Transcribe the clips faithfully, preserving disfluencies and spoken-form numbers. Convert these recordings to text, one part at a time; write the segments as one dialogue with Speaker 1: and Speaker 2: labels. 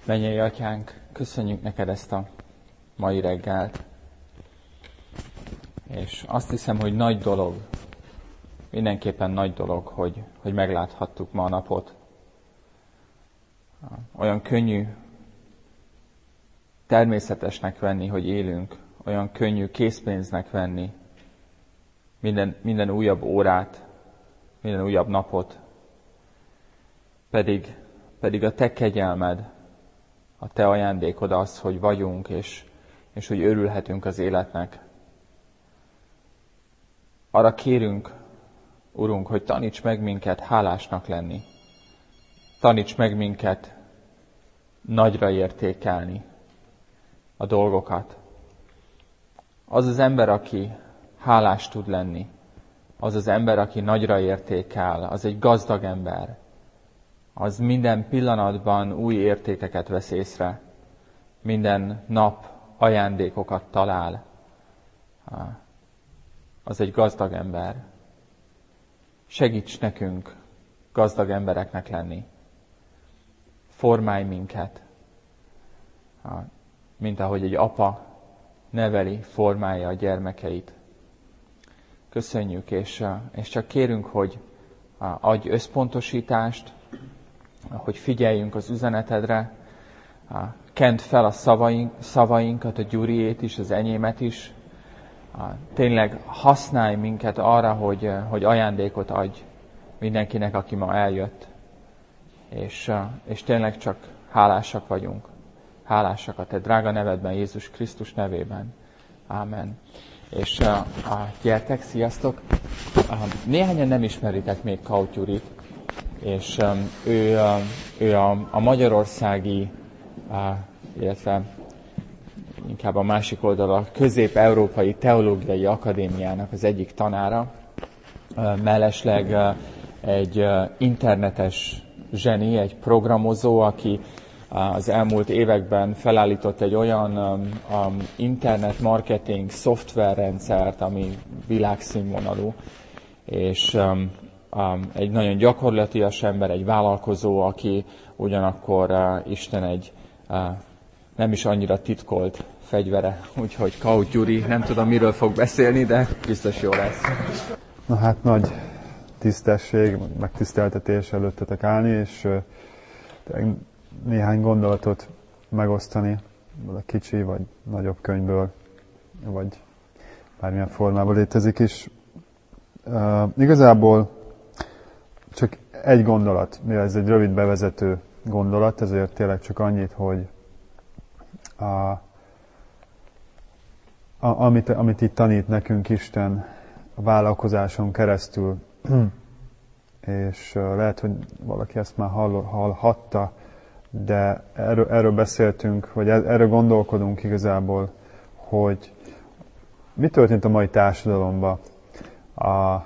Speaker 1: Mennyei Atyánk, köszönjük neked ezt a mai reggelt. És azt hiszem, hogy nagy dolog, mindenképpen nagy dolog, hogy, hogy megláthattuk ma a napot. Olyan könnyű természetesnek venni, hogy élünk, olyan könnyű készpénznek venni minden, minden újabb órát, minden újabb napot. Pedig, pedig a te kegyelmed, a te ajándékod az, hogy vagyunk, és, és hogy örülhetünk az életnek. Arra kérünk, Urunk, hogy taníts meg minket hálásnak lenni. Taníts meg minket nagyra értékelni a dolgokat. Az az ember, aki hálás tud lenni, az az ember, aki nagyra értékel, az egy gazdag ember. Az minden pillanatban új értékeket vesz észre. Minden nap ajándékokat talál. Az egy gazdag ember. Segíts nekünk gazdag embereknek lenni. Formálj minket, mint ahogy egy apa neveli, formálja a gyermekeit. Köszönjük, és, és csak kérünk, hogy adj összpontosítást, hogy figyeljünk az üzenetedre, kend fel a szavaink, szavainkat, a Gyuriét is, az enyémet is. Tényleg használj minket arra, hogy, hogy ajándékot adj mindenkinek, aki ma eljött. És, és tényleg csak hálásak vagyunk. Hálásak a te drága nevedben, Jézus Krisztus nevében. Ámen. És uh, gyertek, sziasztok! Uh, néhányan nem ismeritek még Kauth Gyurit, és um, ő, uh, ő a, a magyarországi, uh, illetve inkább a másik oldal, a Közép-Európai Teológiai Akadémiának az egyik tanára. Uh, mellesleg uh, egy uh, internetes zseni, egy programozó, aki az elmúlt években felállított egy olyan um, um, internet marketing szoftverrendszert, ami világszínvonalú, és um, um, egy nagyon gyakorlatias ember, egy vállalkozó, aki ugyanakkor uh, Isten egy uh, nem is annyira titkolt fegyvere, úgyhogy Kauth Gyuri, nem tudom miről fog beszélni, de biztos jó lesz.
Speaker 2: Na hát nagy tisztesség, megtiszteltetés előttetek állni, és uh, néhány gondolatot megosztani, vagy a kicsi, vagy nagyobb könyvből, vagy bármilyen formában létezik is. Uh, igazából csak egy gondolat, mivel ez egy rövid bevezető gondolat, ezért tényleg csak annyit, hogy a, a, amit, amit itt tanít nekünk Isten a vállalkozáson keresztül, és uh, lehet, hogy valaki ezt már hall, hallhatta, de erről, erről beszéltünk, vagy erről gondolkodunk igazából, hogy mi történt a mai társadalomban. A,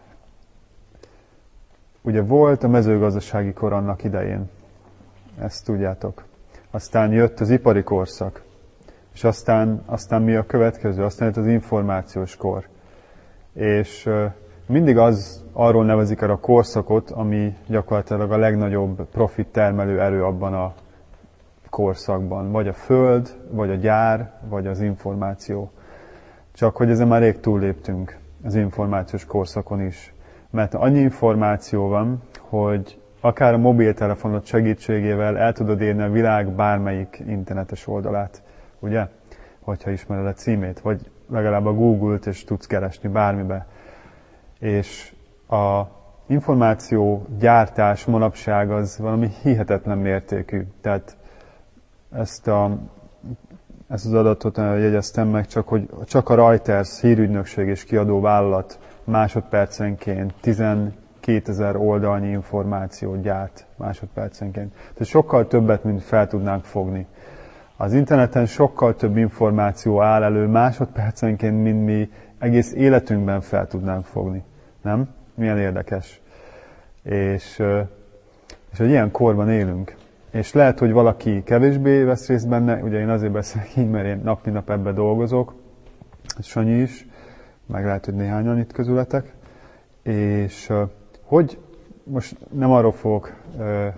Speaker 2: ugye volt a mezőgazdasági kor annak idején, ezt tudjátok. Aztán jött az ipari korszak, és aztán, aztán mi a következő? Aztán jött az információs kor. És uh, mindig az, arról nevezik el a korszakot, ami gyakorlatilag a legnagyobb profit termelő erő abban a korszakban. Vagy a föld, vagy a gyár, vagy az információ. Csak hogy ezen már rég túlléptünk az információs korszakon is. Mert annyi információ van, hogy akár a mobiltelefonod segítségével el tudod érni a világ bármelyik internetes oldalát. Ugye? Hogyha ismered a címét. Vagy legalább a Google-t, és tudsz keresni bármibe. És a információ gyártás manapság az valami hihetetlen mértékű. Tehát ezt, a, ezt az adatot jegyeztem meg, csak hogy csak a Reuters hírügynökség és kiadó vállalat másodpercenként tizenkétezer oldalnyi információt gyárt másodpercenként. Tehát sokkal többet, mint fel tudnánk fogni. Az interneten sokkal több információ áll elő másodpercenként, mint mi egész életünkben fel tudnánk fogni. Nem? Milyen érdekes. És, és hogy ilyen korban élünk. És lehet, hogy valaki kevésbé vesz részt benne, ugye én azért beszélek így, mert én nap mint nap ebbe dolgozok, Sanyi is, meg lehet, hogy néhányan itt közületek. És hogy most nem arról fogok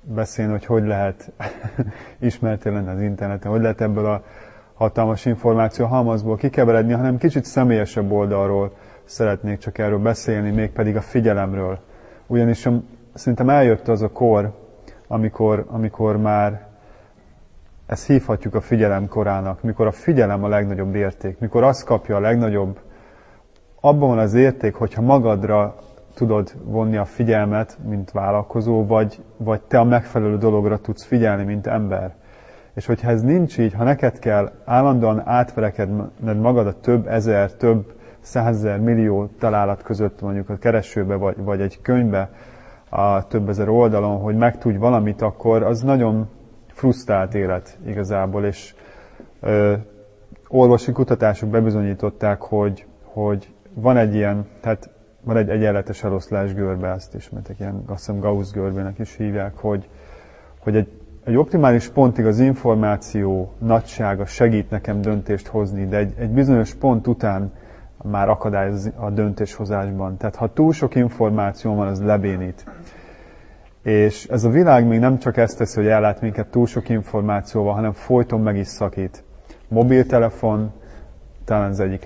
Speaker 2: beszélni, hogy hogy lehet ismerté lenni az interneten, hogy lehet ebből a hatalmas információ halmazból kikeveredni, hanem kicsit személyesebb oldalról szeretnék csak erről beszélni, mégpedig a figyelemről. Ugyanis szerintem eljött az a kor, amikor, amikor már ezt hívhatjuk a figyelem korának, mikor a figyelem a legnagyobb érték, mikor azt kapja a legnagyobb, abban van az érték, hogyha magadra tudod vonni a figyelmet, mint vállalkozó, vagy, vagy te a megfelelő dologra tudsz figyelni, mint ember. És hogyha ez nincs így, ha neked kell állandóan átverekedned magad a több ezer, több százezer, millió találat között mondjuk a keresőbe, vagy, vagy egy könyvbe a több ezer oldalon, hogy megtudj valamit, akkor az nagyon frusztrált élet igazából, és ö, orvosi kutatások bebizonyították, hogy, hogy van egy ilyen, tehát van egy egyenletes eloszlás görbe, ezt ismertek, ilyen, azt hiszem Gauss görbének is hívják, hogy, hogy egy, egy optimális pontig az információ nagysága segít nekem döntést hozni, de egy, egy bizonyos pont után már akadályoz a döntéshozásban. Tehát ha túl sok információ van, az lebénít. És ez a világ még nem csak ezt teszi, hogy ellát minket túl sok információval, hanem folyton meg is szakít. Mobiltelefon talán az egyik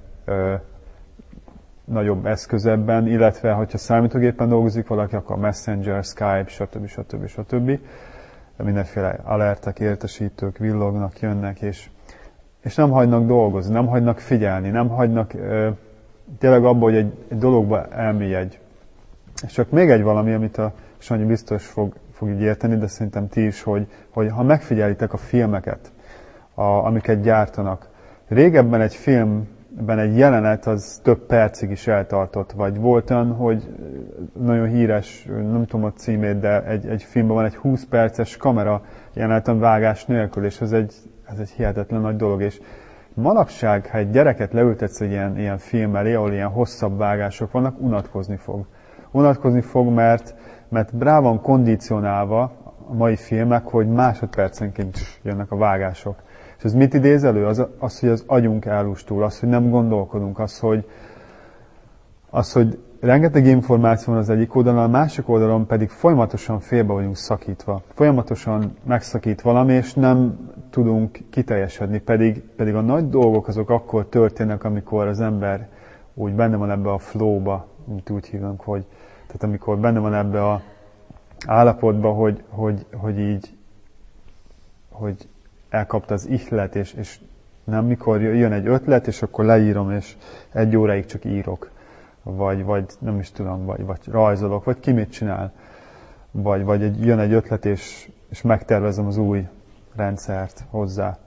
Speaker 2: legnagyobb eszköz ebben, illetve hogyha számítógépen dolgozik valaki, akkor Messenger, Skype, stb. stb. stb. Mindenféle alertek, értesítők villognak, jönnek, és, és nem hagynak dolgozni, nem hagynak figyelni, nem hagynak ö, tényleg abba, hogy egy, egy dologba elmélyedj. És csak még egy valami, amit a Sanyi biztos fog, fog így érteni, de szerintem ti is, hogy, hogy ha megfigyelitek a filmeket, a, amiket gyártanak. Régebben egy filmben egy jelenet az több percig is eltartott, vagy volt olyan, hogy nagyon híres, nem tudom a címét, de egy, egy filmben van egy húsz perces kamera jeleneten vágás nélkül, és ez egy, ez egy hihetetlen nagy dolog. És manapság, ha egy gyereket leültetsz egy ilyen, ilyen film elé, ahol ilyen hosszabb vágások vannak, unatkozni fog. Unatkozni fog, mert, mert rá van kondicionálva a mai filmek, hogy másodpercenként jönnek a vágások. És ez mit idéz elő? Az, az, hogy az agyunk ellustul, az, hogy nem gondolkodunk, az, hogy, az, hogy rengeteg információ van az egyik oldalon, a másik oldalon pedig folyamatosan félbe vagyunk szakítva. Folyamatosan megszakít valami, és nem tudunk kiteljesedni, pedig, pedig a nagy dolgok azok akkor történnek, amikor az ember úgy benne van ebbe a flow-ba, mint úgy hívunk, hogy tehát amikor benne van ebbe a állapotba, hogy, hogy, hogy így, hogy elkapta az ihlet, és, és nem mikor jön egy ötlet, és akkor leírom, és egy óráig csak írok. Vagy, vagy nem is tudom, vagy, vagy rajzolok, vagy ki mit csinál. Vagy, vagy egy, jön egy ötlet, és, és megtervezem az új rendszert hozzá.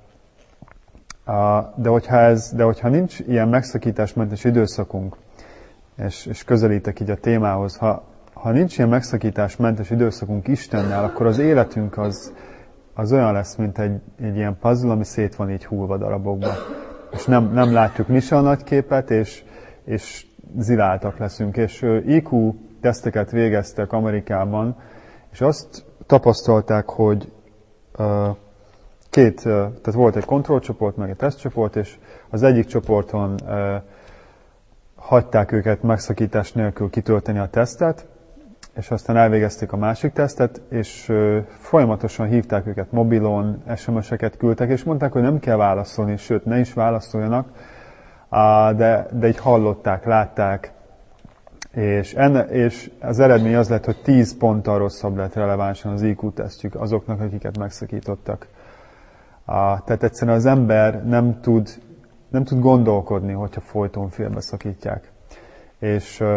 Speaker 2: De hogyha, ez, de hogyha nincs ilyen megszakításmentes időszakunk, és, és közelítek így a témához, ha, ha nincs ilyen megszakításmentes időszakunk Istennel, akkor az életünk az, az olyan lesz, mint egy, egy ilyen puzzle, ami szét van így hullva darabokba. És nem, nem látjuk mi se a nagy képet, és, és ziláltak leszünk. És I Q teszteket végeztek Amerikában, és azt tapasztalták, hogy uh, két, uh, tehát volt egy kontrollcsoport, meg egy tesztcsoport, és az egyik csoporton uh, hagyták őket megszakítás nélkül kitölteni a tesztet, és aztán elvégezték a másik tesztet, és uh, folyamatosan hívták őket mobilon, es em es-eket küldtek, és mondták, hogy nem kell válaszolni, sőt, ne is válaszoljanak, uh, de, de így hallották, látták, és, enne, és az eredmény az lett, hogy tíz ponttal rosszabb lett relevánsan az I Q tesztjük azoknak, akiket megszakítottak. Uh, tehát egyszerűen az ember nem tud, nem tud gondolkodni, hogyha folyton félbeszakítják. És uh,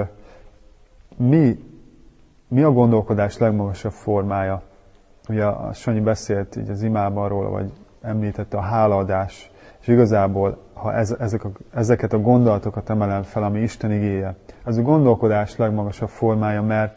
Speaker 2: mi Mi a gondolkodás legmagasabb formája? Ugye a Sanyi beszélt így az imában róla, vagy említette a hálaadás, és igazából, ha ez, ezek a, ezeket a gondolatokat emelem fel, ami Isten igéje, ez a gondolkodás legmagasabb formája, mert,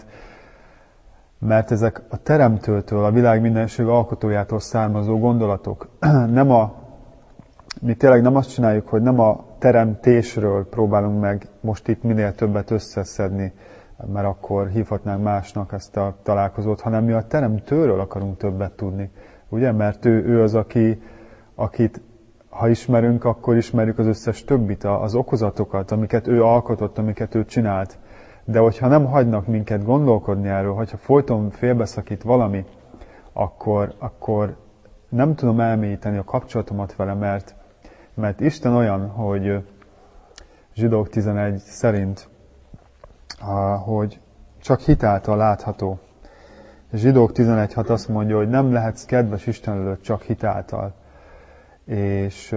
Speaker 2: mert ezek a Teremtőtől, a világ mindenség alkotójától származó gondolatok. Nem a, mi tényleg nem azt csináljuk, hogy nem a teremtésről próbálunk meg most itt minél többet összeszedni, mert akkor hívhatnánk másnak ezt a találkozót, hanem mi a Teremtőről akarunk többet tudni. Ugye? Mert ő, ő az, aki, akit ha ismerünk, akkor ismerjük az összes többit, az okozatokat, amiket ő alkotott, amiket ő csinált. De hogyha nem hagynak minket gondolkodni erről, hogyha folyton félbeszakít valami, akkor, akkor nem tudom elmélyíteni a kapcsolatomat vele, mert, mert Isten olyan, hogy Zsidók tizenegy szerint, hogy csak hitáltal látható. Zsidók tizenegy hat azt mondja, hogy nem lehetsz kedves Isten előtt csak hitáltal. És,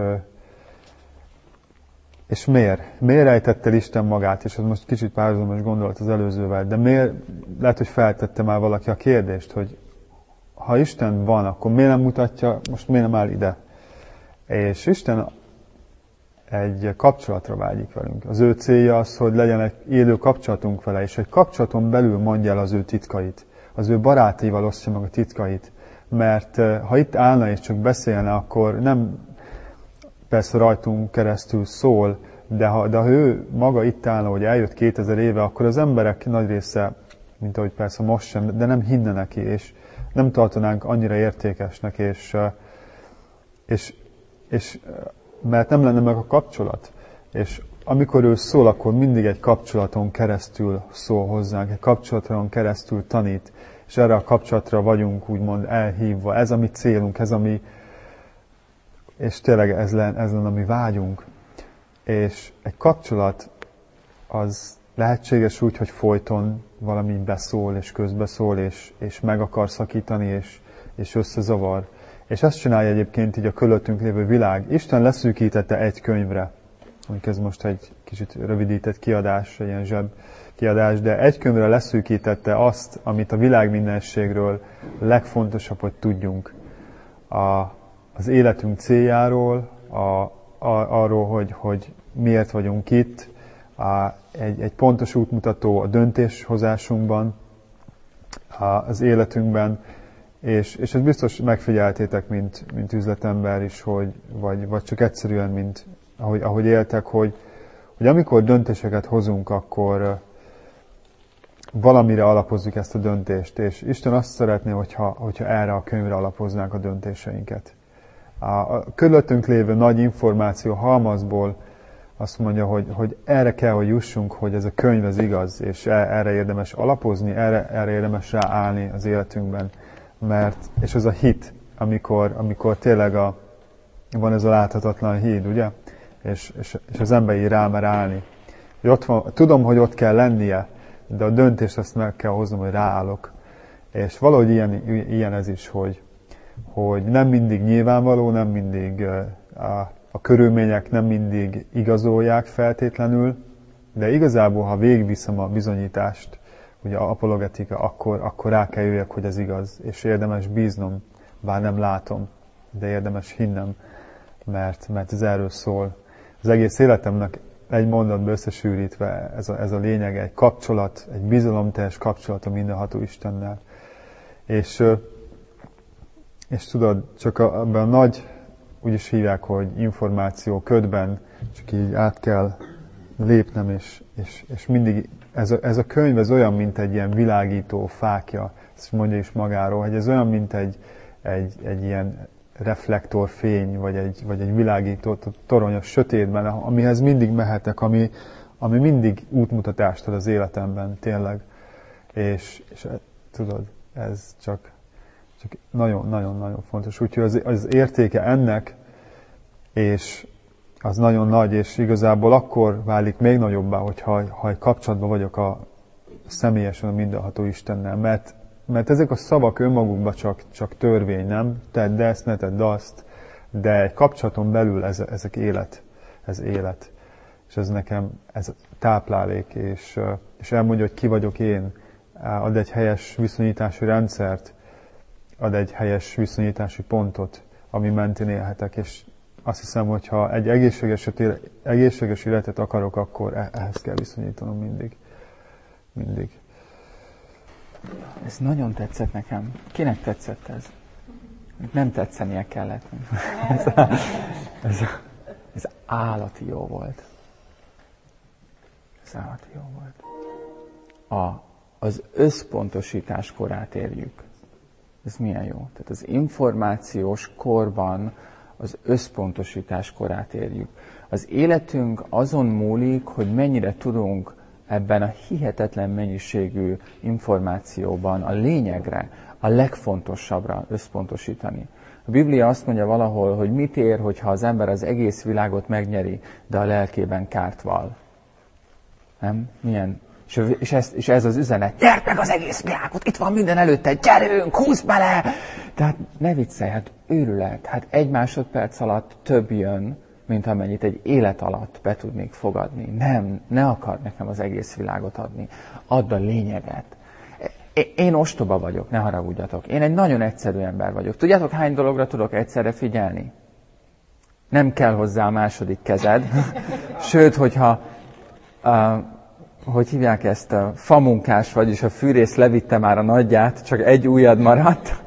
Speaker 2: és miért? Miért rejtett el Isten magát? És ez most kicsit párhuzamos gondolat az előzővel, de miért, lehet, hogy feltette már valaki a kérdést, hogy ha Isten van, akkor miért nem mutatja, most miért nem áll ide? És Isten egy kapcsolatra vágyik velünk. Az ő célja az, hogy legyen egy élő kapcsolatunk vele, és egy kapcsolaton belül mondja el az ő titkait. Az ő barátaival osztja meg a titkait. Mert ha itt állna és csak beszélne, akkor nem persze rajtunk keresztül szól, de ha, de ha ő maga itt állna, hogy eljött kétezer éve, akkor az emberek nagy része, mint ahogy persze most sem, de nem hinne neki, és nem tartanánk annyira értékesnek, és, és, és mert nem lenne meg a kapcsolat. És amikor ő szól, akkor mindig egy kapcsolaton keresztül szól hozzánk, egy kapcsolaton keresztül tanít, és erre a kapcsolatra vagyunk úgymond elhívva. Ez a mi célunk, ez a mi, és tényleg ez lenne, ez lenne a mi vágyunk. És egy kapcsolat az lehetséges úgy, hogy folyton valami beszól, és közbeszól, és, és meg akar szakítani, és, és összezavar. És ezt csinálja egyébként így a körülöttünk lévő világ. Isten leszűkítette egy könyvre. Mondjuk ez most egy kicsit rövidített kiadás, egy ilyen zseb kiadás, de egy könyvre leszűkítette azt, amit a világ mindenségről legfontosabb, hogy tudjunk. A, az életünk céljáról, a, a, arról, hogy, hogy miért vagyunk itt, a, egy, egy pontos útmutató a döntéshozásunkban, a, az életünkben, és, és ezt biztos megfigyeltétek, mint, mint üzletember is, hogy, vagy, vagy csak egyszerűen, mint ahogy, ahogy éltek, hogy, hogy amikor döntéseket hozunk, akkor valamire alapozzuk ezt a döntést, és Isten azt szeretné, hogyha, hogyha erre a könyvre alapoznánk a döntéseinket. A, a körülöttünk lévő nagy információ halmazból azt mondja, hogy, hogy erre kell, hogy jussunk, hogy ez a könyv az igaz, és erre érdemes alapozni, erre, erre érdemes ráállni az életünkben. Mert, és ez a hit, amikor, amikor tényleg a, van ez a láthatatlan híd, ugye? És, és, és az ember így rámer állni. Hogy ott van, tudom, hogy ott kell lennie, de a döntést azt meg kell hoznom, hogy ráállok. És valahogy ilyen, ilyen ez is, hogy, hogy nem mindig nyilvánvaló, nem mindig a, a körülmények nem mindig igazolják feltétlenül, de igazából, ha végigviszem a bizonyítást, ugye a apologetika, akkor, akkor rá kell jöjjek, hogy ez igaz, és érdemes bíznom, bár nem látom, de érdemes hinnem, mert, mert ez erről szól. Az egész életemnek egy mondatba összesűrítve ez a, ez a lényeg, egy kapcsolat, egy bizalomteljes kapcsolat a mindenható Istennel. És, és tudod, csak a, abban a nagy, úgy is hívják, hogy információ ködben, csak így át kell lépnem, és, és, és mindig ez a, ez a könyv ez olyan, mint egy ilyen világító fákja, ezt mondja is magáról, hogy ez olyan, mint egy, egy, egy ilyen reflektorfény, vagy egy, vagy egy világító torony a sötétben, amihez mindig mehetek, ami, ami mindig útmutatást ad az életemben, tényleg. És, és tudod, ez csak, csak nagyon-nagyon-nagyon fontos. Úgyhogy az, az értéke ennek, és az nagyon nagy, és igazából akkor válik még nagyobbá, hogyha ha egy kapcsolatban vagyok a személyesen a mindenható Istennel, mert, mert ezek a szavak önmagukban csak, csak törvény, nem? Tedd ezt, ne tedd azt, de egy kapcsolaton belül ez, ezek élet, ez élet. És ez nekem, ez táplálék, és, és elmondja, hogy ki vagyok én, ad egy helyes viszonyítási rendszert, ad egy helyes viszonyítási pontot, ami mentén élhetek, és azt hiszem, hogy ha egy egészséges, egészséges életet akarok, akkor ehhez kell viszonyítanom mindig. Mindig.
Speaker 1: Ez nagyon tetszett nekem. Kinek tetszett ez? Nem tetszenie kellett. ez, a, ez, a, ez állati jó volt. Ez állati jó volt. A, az összpontosítás korát érjük. Ez milyen jó. Tehát az információs korban az összpontosítás korát érjük. Az életünk azon múlik, hogy mennyire tudunk ebben a hihetetlen mennyiségű információban a lényegre, a legfontosabbra összpontosítani. A Biblia azt mondja valahol, hogy mit ér, hogyha az ember az egész világot megnyeri, de a lelkében kárt val. Nem? Milyen? És, és, ez, és ez az üzenet, nyerd meg az egész világot, itt van minden előtte, gyerünk, húzd bele! Tehát ne viccelj, hát őrület, hát egy másodperc alatt több jön, mint amennyit egy élet alatt be tudnék fogadni. Nem, ne akar nekem az egész világot adni. Add a lényeget. Én ostoba vagyok, ne haragudjatok. Én egy nagyon egyszerű ember vagyok. Tudjátok, hány dologra tudok egyszerre figyelni? Nem kell hozzá a második kezed. Sőt, hogyha, uh, hogy hívják ezt, a famunkás, vagyis a fűrész levitte már a nagyját, csak egy ujjad maradt,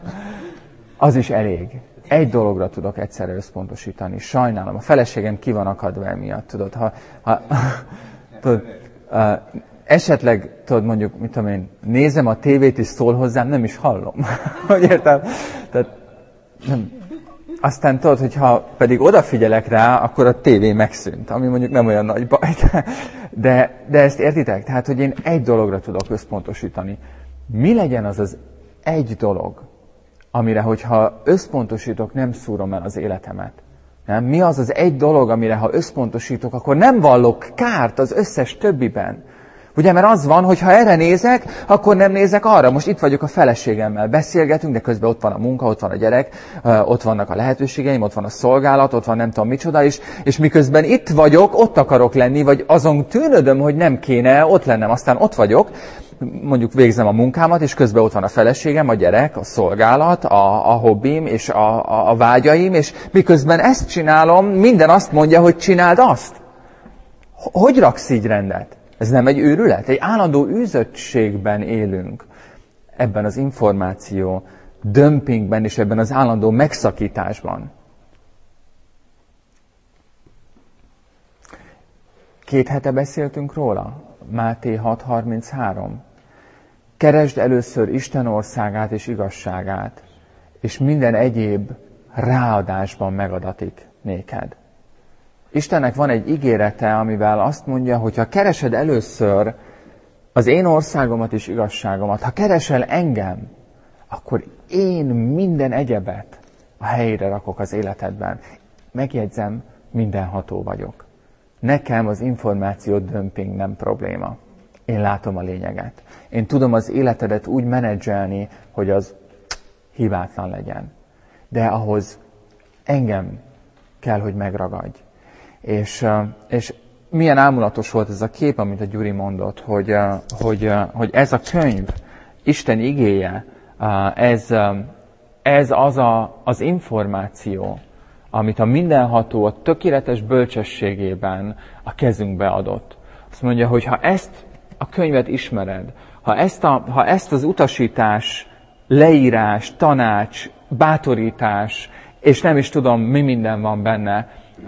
Speaker 1: az is elég. Egy dologra tudok egyszerre összpontosítani. Sajnálom, a feleségem ki van akadva emiatt, tudod. Ha, ha, tudod uh, esetleg, tudod, mondjuk, mit tudom én, nézem a tévét és szól hozzám, nem is hallom. Hogy értem? Tehát, nem. Aztán tudod, hogyha pedig odafigyelek rá, akkor a tévé megszűnt, ami mondjuk nem olyan nagy baj. De, de ezt értitek? Tehát, hogy én egy dologra tudok összpontosítani. Mi legyen az az egy dolog, amire, hogyha összpontosítok, nem szúrom el az életemet? Nem? Mi az az egy dolog, amire, ha összpontosítok, akkor nem vallok kárt az összes többiben? Ugye, mert az van, hogy ha erre nézek, akkor nem nézek arra. Most itt vagyok a feleségemmel, beszélgetünk, de közben ott van a munka, ott van a gyerek, ott vannak a lehetőségeim, ott van a szolgálat, ott van nem tudom micsoda is, és miközben itt vagyok, ott akarok lenni, vagy azon tűnödöm, hogy nem kéne ott lennem. Aztán ott vagyok, mondjuk végzem a munkámat, és közben ott van a feleségem, a gyerek, a szolgálat, a, a hobbim és a, a, a vágyaim, és miközben ezt csinálom, minden azt mondja, hogy csináld azt. Hogy raksz így rendet? Ez nem egy őrület? Egy állandó űzöttségben élünk. Ebben az információ dömpingben és ebben az állandó megszakításban. Két hete beszéltünk róla. Máté hat harminchárom. Keresd először Isten országát és igazságát, és minden egyéb ráadásban megadatik néked. Istennek van egy ígérete, amivel azt mondja, hogy ha keresed először az én országomat és igazságomat, ha keresel engem, akkor én minden egyebet a helyére rakok az életedben. Megjegyzem, mindenható vagyok. Nekem az információ dömping nem probléma. Én látom a lényeget. Én tudom az életedet úgy menedzselni, hogy az hibátlan legyen. De ahhoz engem kell, hogy megragadj. És, és milyen ámulatos volt ez a kép, amit a Gyuri mondott, hogy, hogy, hogy ez a könyv, Isten igéje, ez, ez az a, az információ, amit a mindenható a tökéletes bölcsességében a kezünkbe adott. Azt mondja, hogy ha ezt a könyvet ismered, ha ezt, a, ha ezt az utasítás, leírás, tanács, bátorítás, és nem is tudom, mi minden van benne,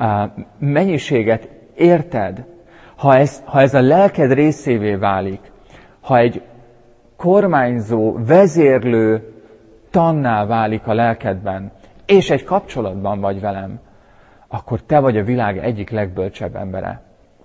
Speaker 1: mennyiséget érted, ha ez, ha ez a lelked részévé válik, ha egy kormányzó, vezérlő tanná válik a lelkedben, és egy kapcsolatban vagy velem, akkor te vagy a világ egyik legbölcsebb embere.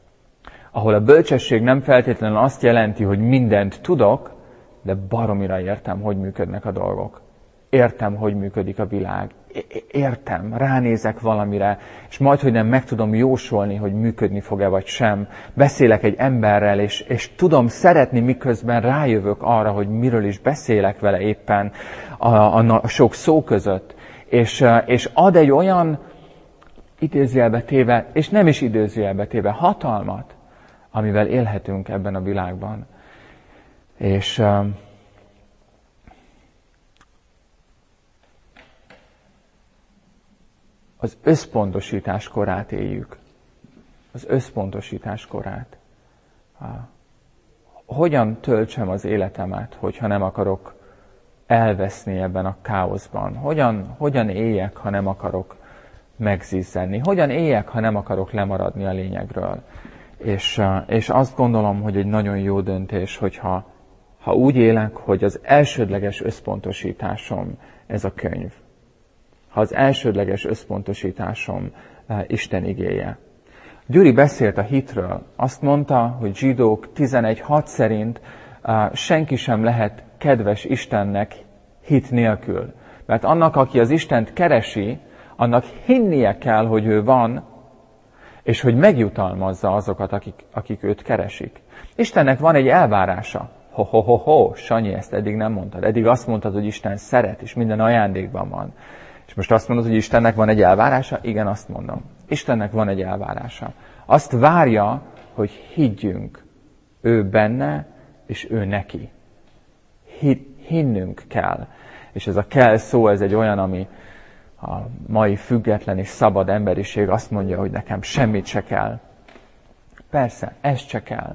Speaker 1: Ahol a bölcsesség nem feltétlenül azt jelenti, hogy mindent tudok, de baromira értem, hogy működnek a dolgok. Értem, hogy működik a világ. Értem, ránézek valamire, és majd, hogy nem meg tudom jósolni, hogy működni fog-e vagy sem. Beszélek egy emberrel, és, és tudom szeretni, miközben rájövök arra, hogy miről is beszélek vele éppen a, a, a sok szó között. És, és ad egy olyan idézőjelbe téve, és nem is idézőjelbe téve, hatalmat, amivel élhetünk ebben a világban. És az összpontosítás korát éljük. Az összpontosítás korát. Hogyan töltsem az életemet, hogyha nem akarok elveszni ebben a káoszban? Hogyan, hogyan éljek, ha nem akarok megzizzenni? Hogyan éljek, ha nem akarok lemaradni a lényegről? És, és azt gondolom, hogy egy nagyon jó döntés, hogyha ha úgy élek, hogy az elsődleges összpontosításom ez a könyv. Ha az elsődleges összpontosításom Isten igéje. Gyuri beszélt a hitről. Azt mondta, hogy Zsidók tizenegy hat szerint uh, senki sem lehet kedves Istennek hit nélkül. Mert annak, aki az Istent keresi, annak hinnie kell, hogy ő van, és hogy megjutalmazza azokat, akik, akik őt keresik. Istennek van egy elvárása. Ho-ho-ho-ho, Sanyi, ezt eddig nem mondtad. Eddig azt mondtad, hogy Isten szeret, és minden ajándékban van. És most azt mondod, hogy Istennek van egy elvárása? Igen, azt mondom. Istennek van egy elvárása. Azt várja, hogy higgyünk ő benne, és ő neki. Hinnünk kell. És ez a kell szó, ez egy olyan, ami a mai független és szabad emberiség azt mondja, hogy nekem semmit se kell. Persze, ez se kell.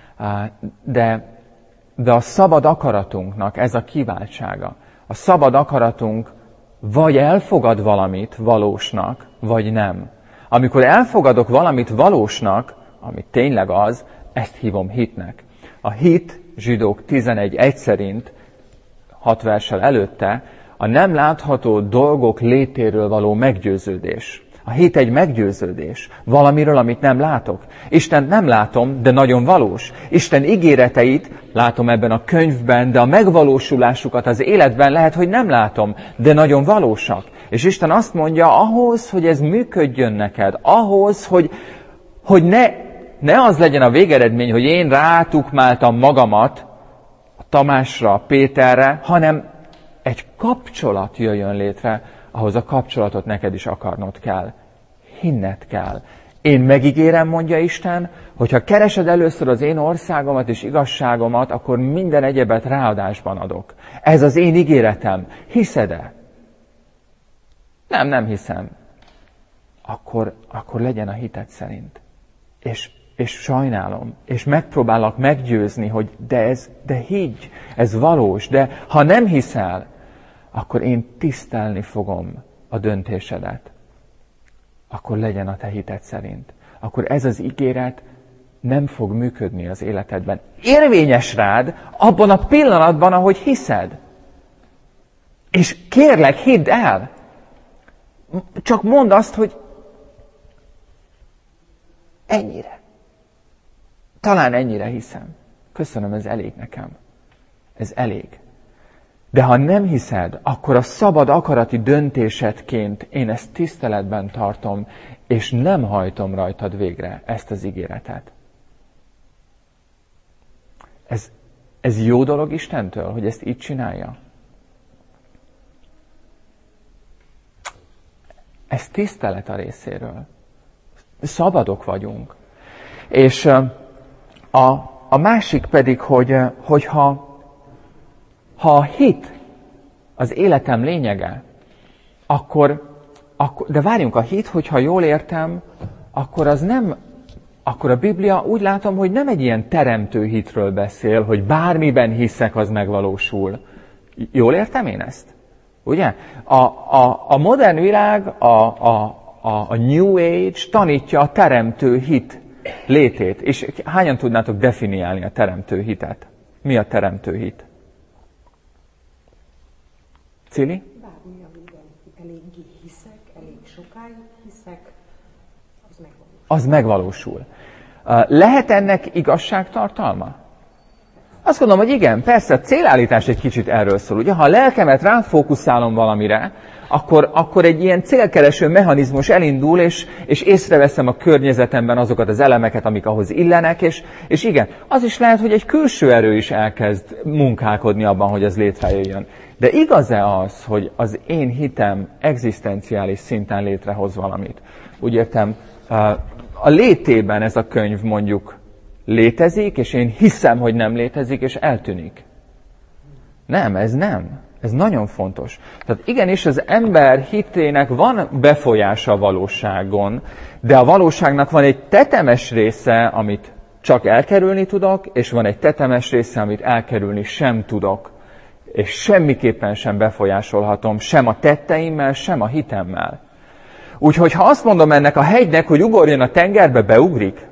Speaker 1: De, de a szabad akaratunknak ez a kiváltsága. A szabad akaratunk vagy elfogad valamit valósnak, vagy nem. Amikor elfogadok valamit valósnak, ami tényleg az, ezt hívom hitnek. A hit, Zsidók tizenegy egy szerint, hat verssel előtte, a nem látható dolgok létéről való meggyőződés. A hit egy meggyőződés. Valamiről, amit nem látok. Istent nem látom, de nagyon valós. Isten ígéreteit látom ebben a könyvben, de a megvalósulásukat az életben lehet, hogy nem látom, de nagyon valósak. És Isten azt mondja, ahhoz, hogy ez működjön neked, ahhoz, hogy, hogy ne, ne az legyen a végeredmény, hogy én rátukmáltam magamat a Tamásra, a Péterre, hanem egy kapcsolat jöjjön létre, ahhoz a kapcsolatot neked is akarnod kell. Hinned kell. Én megígérem, mondja Isten, hogyha keresed először az én országomat és igazságomat, akkor minden egyebet ráadásban adok. Ez az én ígéretem. Hiszed-e? Nem, nem hiszem. Akkor, akkor legyen a hited szerint. És, és sajnálom, és megpróbálok meggyőzni, hogy de ez, de higgy, ez valós, de ha nem hiszel, akkor én tisztelni fogom a döntésedet. Akkor legyen a te hited szerint. Akkor ez az ígéret nem fog működni az életedben. Érvényes rád abban a pillanatban, ahogy hiszed. És kérlek, hidd el. Csak mondd azt, hogy ennyire. Talán ennyire hiszem. Köszönöm, ez elég nekem. Ez elég. De ha nem hiszed, akkor a szabad akarati döntésedként én ezt tiszteletben tartom, és nem hajtom rajtad végre ezt az ígéretet. Ez, ez jó dolog Istentől, hogy ezt így csinálja? Ez tisztelet a részéről. Szabadok vagyunk. És a, a másik pedig, hogy, hogyha ha a hit az életem lényege, akkor, akkor, de várjunk, a hit, hogyha jól értem, akkor az nem, akkor a Biblia úgy látom, hogy nem egy ilyen teremtő hitről beszél, hogy bármiben hiszek, az megvalósul. Jól értem én ezt? Ugye? A, a, a modern világ, a, a, a, a New Age tanítja a teremtő hit létét. És hányan tudnátok definiálni a teremtő hitet? Mi a teremtő hit? Cili?
Speaker 3: Bármi, amiben eléggé hiszek, elég sokáig hiszek, az megvalósul.
Speaker 1: Az megvalósul. Lehet ennek igazságtartalma? Azt gondolom, hogy igen, persze a célállítás egy kicsit erről szól. Ugye, ha a lelkemet rám fókuszálom valamire, akkor, akkor egy ilyen célkereső mechanizmus elindul, és, és észreveszem a környezetemben azokat az elemeket, amik ahhoz illenek, és, és igen, az is lehet, hogy egy külső erő is elkezd munkálkodni abban, hogy az létrejöjjön. De igaz-e az, hogy az én hitem egzisztenciális szinten létrehoz valamit? Úgy értem, a létében ez a könyv mondjuk létezik, és én hiszem, hogy nem létezik, és eltűnik. Nem, ez nem. Ez nagyon fontos. Tehát igenis az ember hitének van befolyása a valóságon, de a valóságnak van egy tetemes része, amit csak elkerülni tudok, és van egy tetemes része, amit elkerülni sem tudok. És semmiképpen sem befolyásolhatom, sem a tetteimmel, sem a hitemmel. Úgyhogy ha azt mondom ennek a hegynek, hogy ugorjon a tengerbe, beugrik?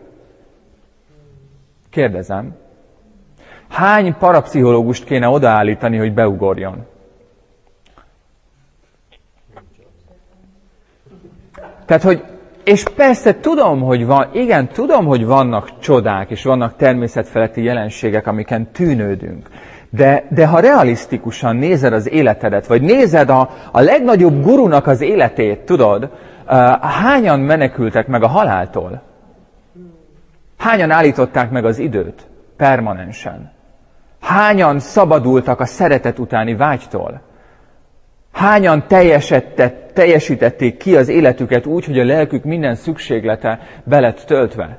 Speaker 1: Kérdezem. Hány parapszichológust kéne odaállítani, hogy beugorjon? Tehát, hogy és persze tudom, hogy van, igen, tudom, hogy vannak csodák, és vannak természetfeletti jelenségek, amiken tűnődünk. De, de ha realisztikusan nézed az életedet, vagy nézed a, a legnagyobb gurunak az életét, tudod, uh, hányan menekültek meg a haláltól? Hányan állították meg az időt permanensen? Hányan szabadultak a szeretet utáni vágytól? Hányan teljesítették ki az életüket úgy, hogy a lelkük minden szükséglete be lett töltve?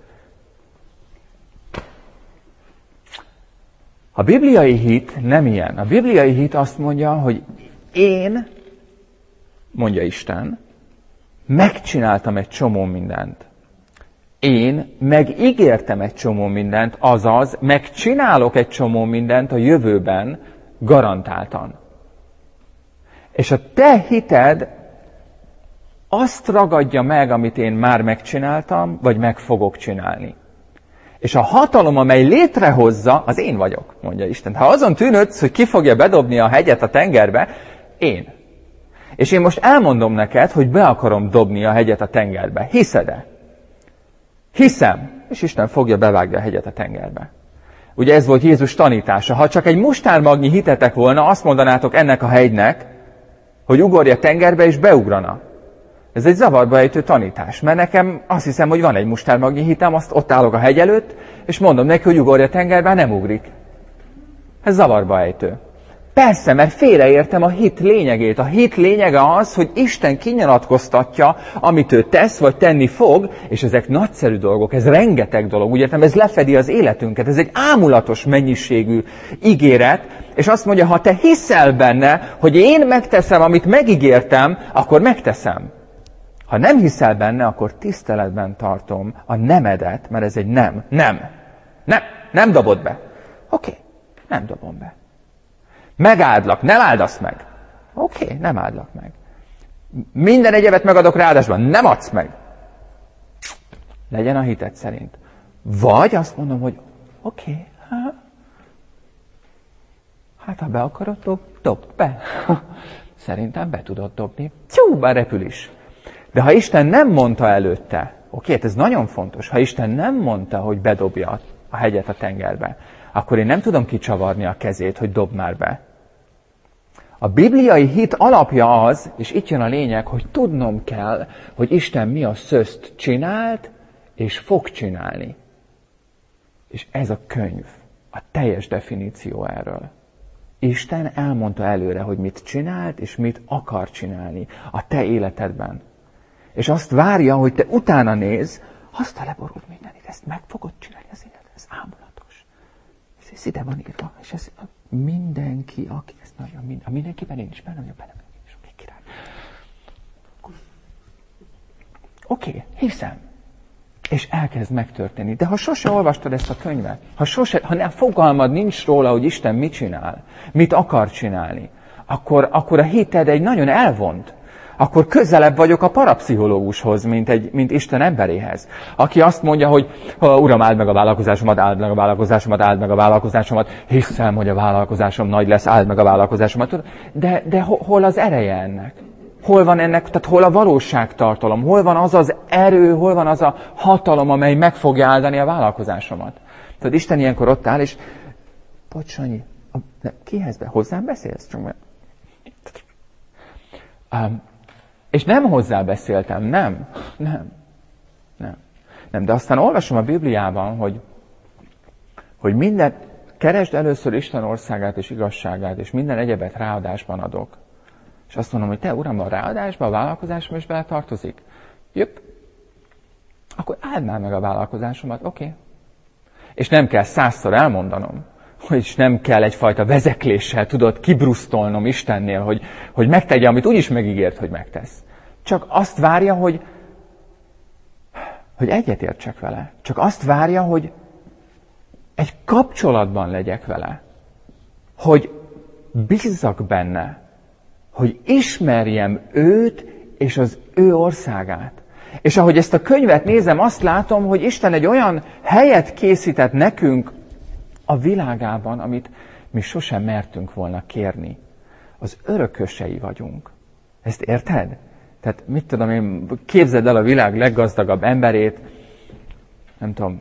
Speaker 1: A bibliai hit nem ilyen. A bibliai hit azt mondja, hogy én, mondja Isten, megcsináltam egy csomó mindent. Én megígértem egy csomó mindent, azaz megcsinálok egy csomó mindent a jövőben garantáltan. És a te hited azt ragadja meg, amit én már megcsináltam, vagy meg fogok csinálni. És a hatalom, amely létrehozza, az én vagyok, mondja Isten. Ha azon tűnődsz, hogy ki fogja bedobni a hegyet a tengerbe, én. És én most elmondom neked, hogy be akarom dobni a hegyet a tengerbe. Hiszed-e? Hiszem. És Isten fogja bevágni a hegyet a tengerbe. Ugye ez volt Jézus tanítása. Ha csak egy mustármagnyi hitetek volna, azt mondanátok ennek a hegynek, hogy ugorj a tengerbe és beugrana. Ez egy zavarba ejtő tanítás, mert nekem azt hiszem, hogy van egy mustármagnyi hitem, azt ott állok a hegy előtt, és mondom neki, hogy ugorj a tengerbe, nem ugrik. Ez zavarba ejtő. Persze, mert félreértem a hit lényegét. A hit lényege az, hogy Isten kinyilatkoztatja, amit ő tesz, vagy tenni fog, és ezek nagyszerű dolgok, ez rengeteg dolog. Úgy értem, ez lefedi az életünket, ez egy ámulatos mennyiségű ígéret, és azt mondja, ha te hiszel benne, hogy én megteszem, amit megígértem, akkor megteszem. Ha nem hiszel benne, akkor tiszteletben tartom a nemedet, mert ez egy nem. Nem. Nem. Nem dobod be. Oké, okay. Nem dobom be. Megáldlak, nem áldasz meg. Oké, okay, nem áldlak meg. Minden egyebet megadok ráadásban, nem adsz meg. Legyen a hited szerint. Vagy azt mondom, hogy oké, okay, hát, hát ha be akarod, dob, dob be. Szerintem be tudod dobni. Tyú, bár repül is. De ha Isten nem mondta előtte, oké, okay, ez nagyon fontos, ha Isten nem mondta, hogy bedobja a hegyet a tengerbe, akkor én nem tudom kicsavarni a kezét, hogy dob már be. A bibliai hit alapja az, és itt jön a lényeg, hogy tudnom kell, hogy Isten mi a szözt csinált, és fog csinálni. És ez a könyv, a teljes definíció erről. Isten elmondta előre, hogy mit csinált, és mit akar csinálni a te életedben. És azt várja, hogy te utána nézz, azt a leborul mindenit, ezt meg fogod csinálni az életed, ez ámulatos. Ez, ez ide van írva, és ez mindenki, aki, ez nagyon minden, mindenkiben én is benne vagyok, benne vagyok, és oké, király. Oké, okay, hiszem. És elkezd megtörténni. De ha sose olvastad ezt a könyvet, ha, sose, ha nem fogalmad nincs róla, hogy Isten mit csinál, mit akar csinálni, akkor, akkor a hited egy nagyon elvont. Akkor közelebb vagyok a parapszichológushoz, mint, egy, mint Isten emberéhez. Aki azt mondja, hogy Uram, áld meg a vállalkozásomat, áld meg a vállalkozásomat, áld meg a vállalkozásomat, hiszem, hogy a vállalkozásom nagy lesz, áld meg a vállalkozásomat. De, de hol az ereje ennek? Hol van ennek, tehát hol a valóságtartalom? Hol van az az erő, hol van az a hatalom, amely meg fogja áldani a vállalkozásomat? Tehát Isten ilyenkor ott áll, és bocs, Sanyi, kihez be? Hozzám beszélsz? Csak um, És nem hozzá beszéltem, nem, nem, nem, nem. De aztán olvasom a Bibliában, hogy, hogy minden, keresd először Isten országát és igazságát, és minden egyebet ráadásban adok. És azt mondom, hogy te, Uram, a ráadásban, a vállalkozásom is beletartozik. Jöpp. Akkor áld már meg a vállalkozásomat, oké. Okay. És nem kell százszor elmondanom, és nem kell egyfajta vezekléssel, tudod, kibrusztolnom Istennél, hogy, hogy megtegye, amit úgyis megígért, hogy megtesz. Csak azt várja, hogy, hogy egyetértsek vele. Csak azt várja, hogy egy kapcsolatban legyek vele. Hogy bízzak benne. Hogy ismerjem őt és az ő országát. És ahogy ezt a könyvet nézem, azt látom, hogy Isten egy olyan helyet készített nekünk a világában, amit mi sosem mertünk volna kérni. Az örökösei vagyunk. Ezt érted? Tehát mit tudom én, képzeld el a világ leggazdagabb emberét, nem tudom,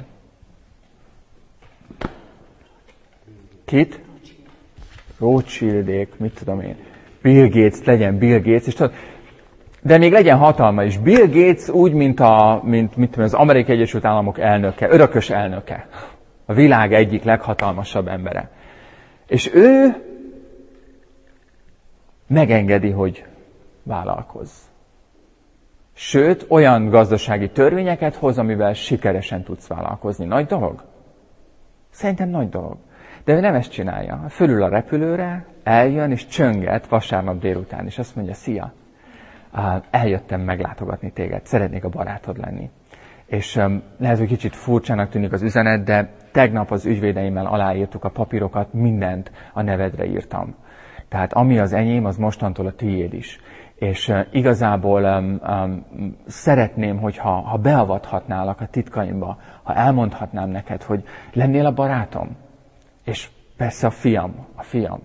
Speaker 1: kit? Rothschildék, mit tudom én, Bill Gates, legyen Bill Gates, és tudod, de még legyen hatalma is. Bill Gates úgy, mint, a, mint mit tudom, az Amerikai Egyesült Államok elnöke, örökös elnöke, a világ egyik leghatalmasabb embere. És ő megengedi, hogy vállalkozz. Sőt, olyan gazdasági törvényeket hoz, amivel sikeresen tudsz vállalkozni. Nagy dolog? Szerintem nagy dolog. De ő nem ezt csinálja. Fölül a repülőre, eljön és csönget vasárnap délután, és azt mondja, szia, eljöttem meglátogatni téged, szeretnék a barátod lenni. És um, lehet, hogy kicsit furcsának tűnik az üzenet, de tegnap az ügyvédeimmel aláírtuk a papírokat, mindent a nevedre írtam. Tehát ami az enyém, az mostantól a tiéd is. És uh, igazából um, um, szeretném, hogyha ha beavathatnálak a titkaimba, ha elmondhatnám neked, hogy lennél a barátom. És persze a fiam, a fiam.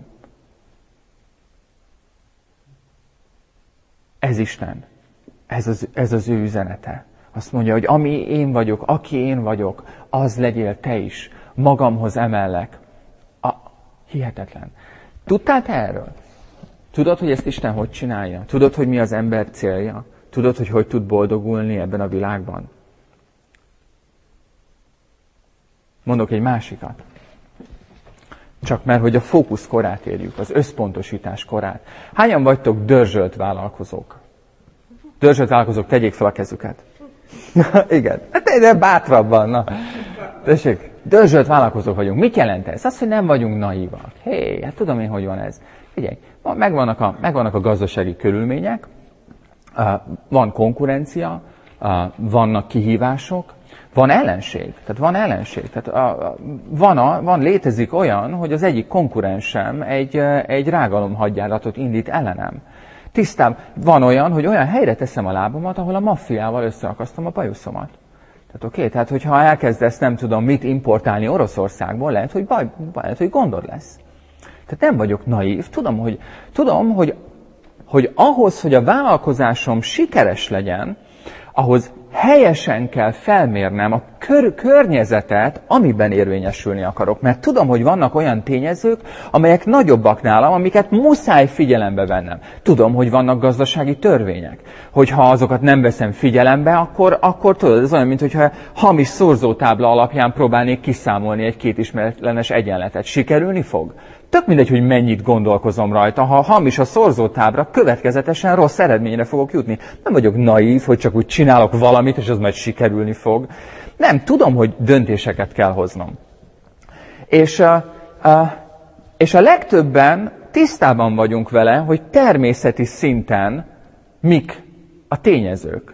Speaker 1: Ez Isten. Ez az, ez az ő üzenete. Azt mondja, hogy ami én vagyok, aki én vagyok, az legyél te is. Magamhoz emellek. A, hihetetlen. Tudtál te erről? Tudod, hogy ezt Isten hogy csinálja? Tudod, hogy mi az ember célja? Tudod, hogy hogy tud boldogulni ebben a világban? Mondok egy másikat. Csak mert, hogy a fókusz korát érjük, az összpontosítás korát. Hányan vagytok dörzsölt vállalkozók? Dörzsölt vállalkozók, tegyék fel a kezüket. Igen, hát de bátrabban, na. Tessék, dörzsölt vállalkozók vagyunk. Mit jelent ez? Az, hogy nem vagyunk naívak. Hé, hát tudom én, hogy van ez. Figyelj, megvannak a, megvannak a gazdasági körülmények, van konkurencia, vannak kihívások, van ellenség, tehát van ellenség. Tehát a, a, van, a, van, létezik olyan, hogy az egyik konkurensem egy, egy rágalomhadjáratot indít ellenem. Tisztán van olyan, hogy olyan helyre teszem a lábamat, ahol a maffiával összeakasztom a bajuszomat. Tehát oké, okay, tehát hogyha elkezdesz nem tudom mit importálni Oroszországból, lehet, hogy baj, lehet, hogy gondod lesz. Tehát nem vagyok naív. Tudom, hogy, tudom, hogy, hogy ahhoz, hogy a vállalkozásom sikeres legyen, ahhoz helyesen kell felmérnem a kör, környezetet, amiben érvényesülni akarok. Mert tudom, hogy vannak olyan tényezők, amelyek nagyobbak nálam, amiket muszáj figyelembe vennem. Tudom, hogy vannak gazdasági törvények. Hogyha azokat nem veszem figyelembe, akkor, akkor tudod, ez olyan, mintha hamis szorzótábla alapján próbálnék kiszámolni egy kétismeretlenes egyenletet. Sikerülni fog? Tök mindegy, hogy mennyit gondolkozom rajta. Ha hamis a szorzótábla, következetesen rossz eredményre fogok jutni. Nem vagyok naív, hogy csak úgy csinálok valamit, és az majd sikerülni fog. Nem, tudom, hogy döntéseket kell hoznom. És, uh, uh, és a legtöbben tisztában vagyunk vele, hogy természeti szinten mik a tényezők.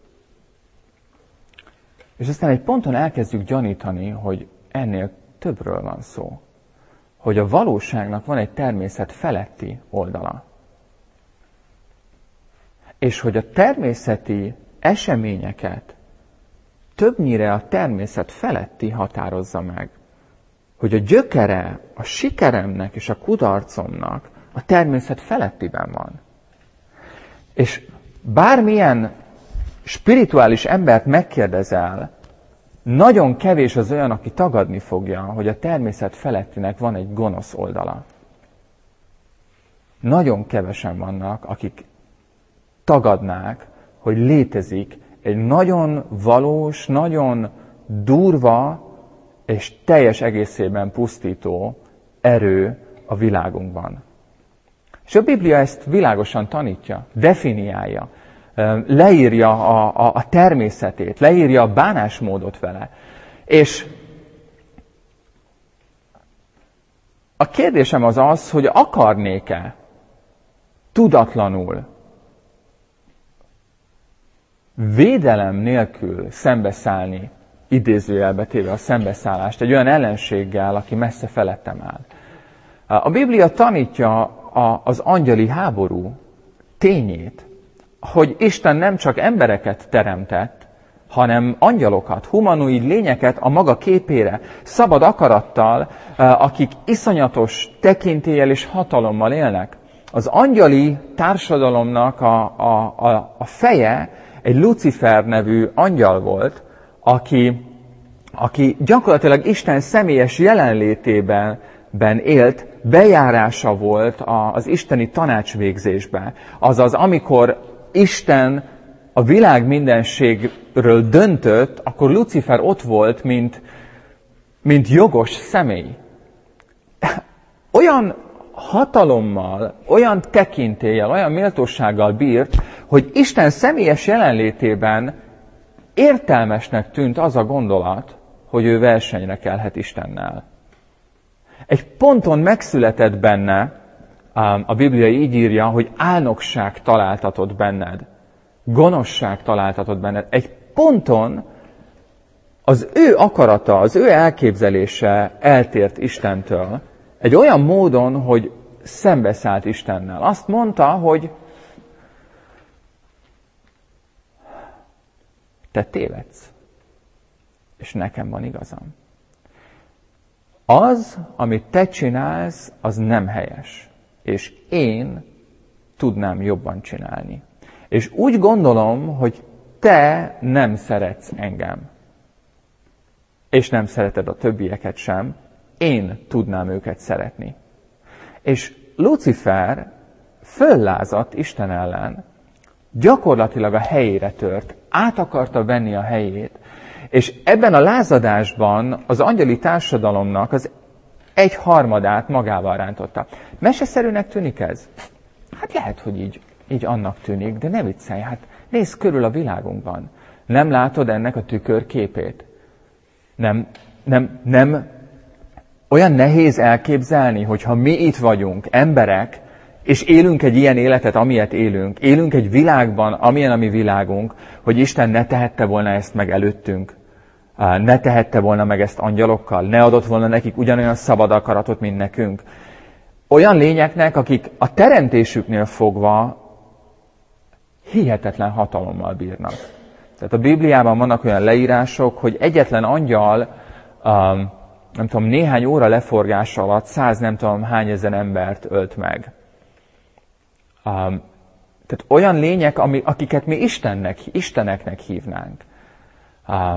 Speaker 1: És aztán egy ponton elkezdjük gyanítani, hogy ennél többről van szó. Hogy a valóságnak van egy természet feletti oldala. És hogy a természeti eseményeket többnyire a természet feletti határozza meg. Hogy a gyökere a sikeremnek és a kudarcomnak a természet felettiben van. És bármilyen spirituális embert megkérdezel, nagyon kevés az olyan, aki tagadni fogja, hogy a természet felettinek van egy gonosz oldala. Nagyon kevesen vannak, akik tagadnák, hogy létezik egy nagyon valós, nagyon durva és teljes egészében pusztító erő a világunkban. És a Biblia ezt világosan tanítja, definiálja, leírja a, a, a természetét, leírja a bánásmódot vele. És a kérdésem az az, hogy akarnék-e tudatlanul, védelem nélkül szembeszállni, idézőjelbe téve a szembeszállást, egy olyan ellenséggel, aki messze felettem áll. A Biblia tanítja a, az angyali háború tényét, hogy Isten nem csak embereket teremtett, hanem angyalokat, humanoid lényeket a maga képére, szabad akarattal, akik iszonyatos tekintéllyel és hatalommal élnek. az angyali társadalomnak a, a, a, a feje egy Lucifer nevű angyal volt, aki, aki gyakorlatilag Isten személyes jelenlétében ben élt, bejárása volt az isteni tanácsvégzésbe. Azaz, amikor Isten a világ mindenségről döntött, akkor Lucifer ott volt, mint, mint jogos személy. Olyan hatalommal, olyan tekintéllyel, olyan méltósággal bírt, hogy Isten személyes jelenlétében értelmesnek tűnt az a gondolat, hogy ő versenyre kelhet Istennel. Egy ponton megszületett benne, a Biblia így írja, hogy álnokság találtatott benned, gonoszság találtatott benned. Egy ponton az ő akarata, az ő elképzelése eltért Istentől, egy olyan módon, hogy szembeszállt Istennel. Azt mondta, hogy te tévedsz, és nekem van igazam. Az, amit te csinálsz, az nem helyes, és én tudnám jobban csinálni. És úgy gondolom, hogy te nem szeretsz engem, és nem szereted a többieket sem, én tudnám őket szeretni. És Lucifer föllázadt Isten ellen, gyakorlatilag a helyére tört, át akarta venni a helyét, és ebben a lázadásban az angyali társadalomnak az egy harmadát magával rántotta. Meseszerűnek tűnik ez? Hát lehet, hogy így, így annak tűnik, de ne viccelj, hát nézz körül a világunkban. Nem látod ennek a tükörképét? Nem, nem, nem olyan nehéz elképzelni, hogyha mi itt vagyunk, emberek, és élünk egy ilyen életet, amilyet élünk, élünk egy világban, amilyen a mi világunk, hogy Isten ne tehette volna ezt meg előttünk, ne tehette volna meg ezt angyalokkal, ne adott volna nekik ugyanolyan szabad akaratot, mint nekünk. Olyan lényeknek, akik a teremtésüknél fogva hihetetlen hatalommal bírnak. Tehát a Bibliában vannak olyan leírások, hogy egyetlen angyal, um, nem tudom, néhány óra leforgása alatt száz nem tudom hány ezer embert ölt meg. Um, tehát olyan lények, ami, akiket mi Istennek, Isteneknek hívnánk. Uh,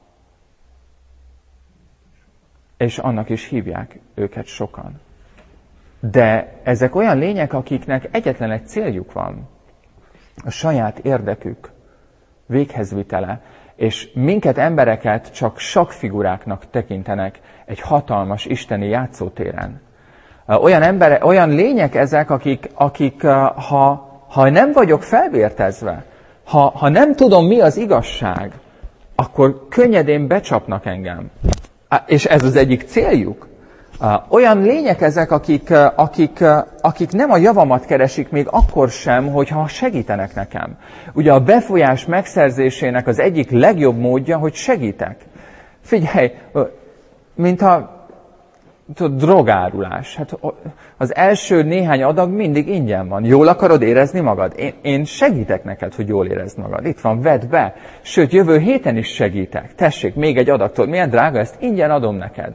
Speaker 1: és annak is hívják őket sokan. De ezek olyan lények, akiknek egyetlen egy céljuk van. A saját érdekük véghezvitele. És minket, embereket csak sakkfiguráknak tekintenek egy hatalmas isteni játszótéren. Olyan, embere, olyan lények ezek, akik, akik ha, ha nem vagyok felvértezve, ha, ha nem tudom, mi az igazság, akkor könnyedén becsapnak engem. És ez az egyik céljuk. Olyan lények ezek, akik, akik, akik nem a javamat keresik még akkor sem, hogyha segítenek nekem. Ugye a befolyás megszerzésének az egyik legjobb módja, hogy segítek. Figyelj, mint a tudod, drogárulás. Hát az első néhány adag mindig ingyen van. Jól akarod érezni magad? Én, én segítek neked, hogy jól érezd magad. Itt van, vedd be. Sőt, jövő héten is segítek. Tessék, még egy adagtól. Milyen drága, ezt ingyen adom neked.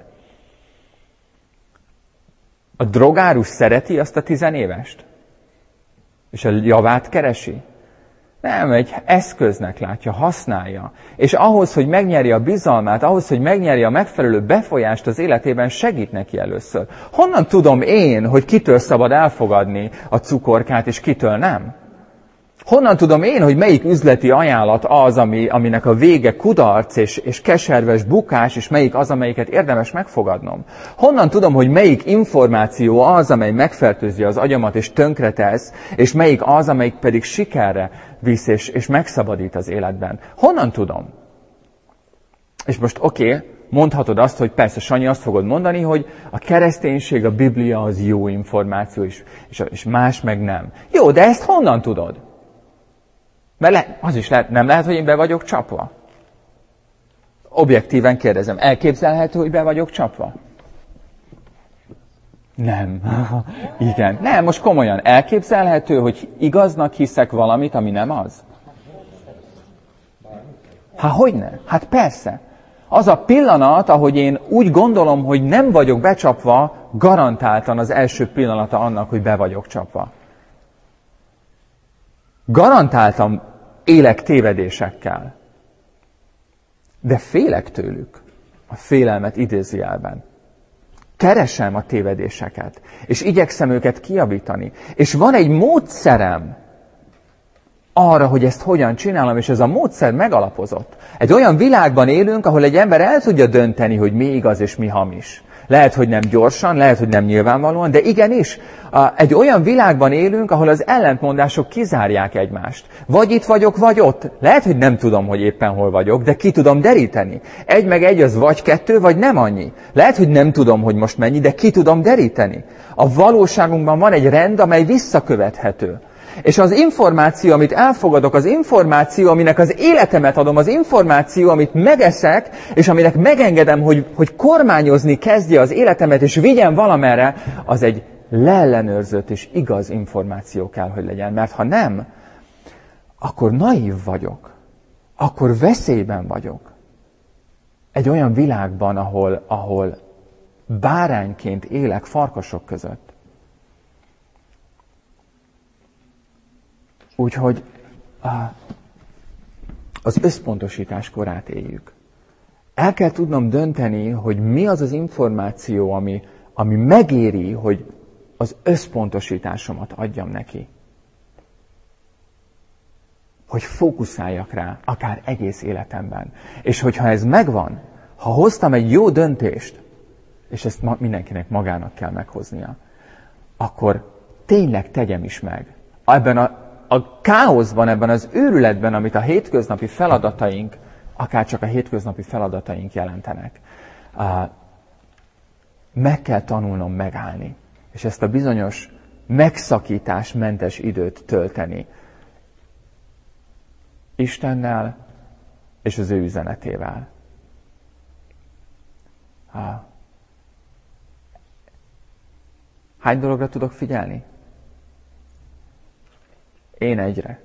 Speaker 1: A drogárus szereti azt a tizenévest? És a javát keresi? Nem, egy eszköznek látja, használja. És ahhoz, hogy megnyerje a bizalmát, ahhoz, hogy megnyerje a megfelelő befolyást az életében, segít neki először. Honnan tudom én, hogy kitől szabad elfogadni a cukorkát, és kitől nem? Honnan tudom én, hogy melyik üzleti ajánlat az, ami, aminek a vége kudarc és, és keserves bukás, és melyik az, amelyiket érdemes megfogadnom? Honnan tudom, hogy melyik információ az, amely megfertőzi az agyamat és tönkretesz, és melyik az, amelyik pedig sikerre visz és, és megszabadít az életben? Honnan tudom? És most oké, okay, mondhatod azt, hogy persze, Sanyi, azt fogod mondani, hogy a kereszténység, a Biblia az jó információ, és, és, és más meg nem. Jó, de ezt honnan tudod? Mert le, az is lehet, nem lehet, hogy én be vagyok csapva. Objektíven kérdezem, elképzelhető, hogy be vagyok csapva? Nem. Igen. Nem, most komolyan, elképzelhető, hogy igaznak hiszek valamit, ami nem az? Hát hogyne? Hát persze. Az a pillanat, ahogy én úgy gondolom, hogy nem vagyok becsapva, garantáltan az első pillanata annak, hogy be vagyok csapva. Garantáltan élek tévedésekkel. De félek tőlük. A félelmet idézőjelben. Keresem a tévedéseket, és igyekszem őket kijavítani. És van egy módszerem arra, hogy ezt hogyan csinálom, és ez a módszer megalapozott. Egy olyan világban élünk, ahol egy ember el tudja dönteni, hogy mi igaz és mi hamis. Lehet, hogy nem gyorsan, lehet, hogy nem nyilvánvalóan, de igenis, egy olyan világban élünk, ahol az ellentmondások kizárják egymást. Vagy itt vagyok, vagy ott. Lehet, hogy nem tudom, hogy éppen hol vagyok, de ki tudom deríteni. Egy meg egy az vagy kettő, vagy nem annyi. Lehet, hogy nem tudom, hogy most mennyi, de ki tudom deríteni. A valóságunkban van egy rend, amely visszakövethető. És az információ, amit elfogadok, az információ, aminek az életemet adom, az információ, amit megeszek, és aminek megengedem, hogy, hogy kormányozni kezdje az életemet, és vigyen valamerre, az egy leellenőrzött és igaz információ kell, hogy legyen. Mert ha nem, akkor naív vagyok. Akkor veszélyben vagyok. Egy olyan világban, ahol, ahol bárányként élek farkasok között. Úgyhogy az összpontosítás korát éljük. El kell tudnom dönteni, hogy mi az az információ, ami, ami megéri, hogy az összpontosításomat adjam neki. Hogy fókuszáljak rá, akár egész életemben. És hogyha ez megvan, ha hoztam egy jó döntést, és ezt ma, mindenkinek magának kell meghoznia, akkor tényleg tegyem is meg. Ebben a A káoszban, ebben az őrületben, amit a hétköznapi feladataink, akár csak a hétköznapi feladataink jelentenek, meg kell tanulnom megállni. És ezt a bizonyos megszakításmentes időt tölteni Istennel és az ő üzenetével. Hány dologra tudok figyelni? Én egyre.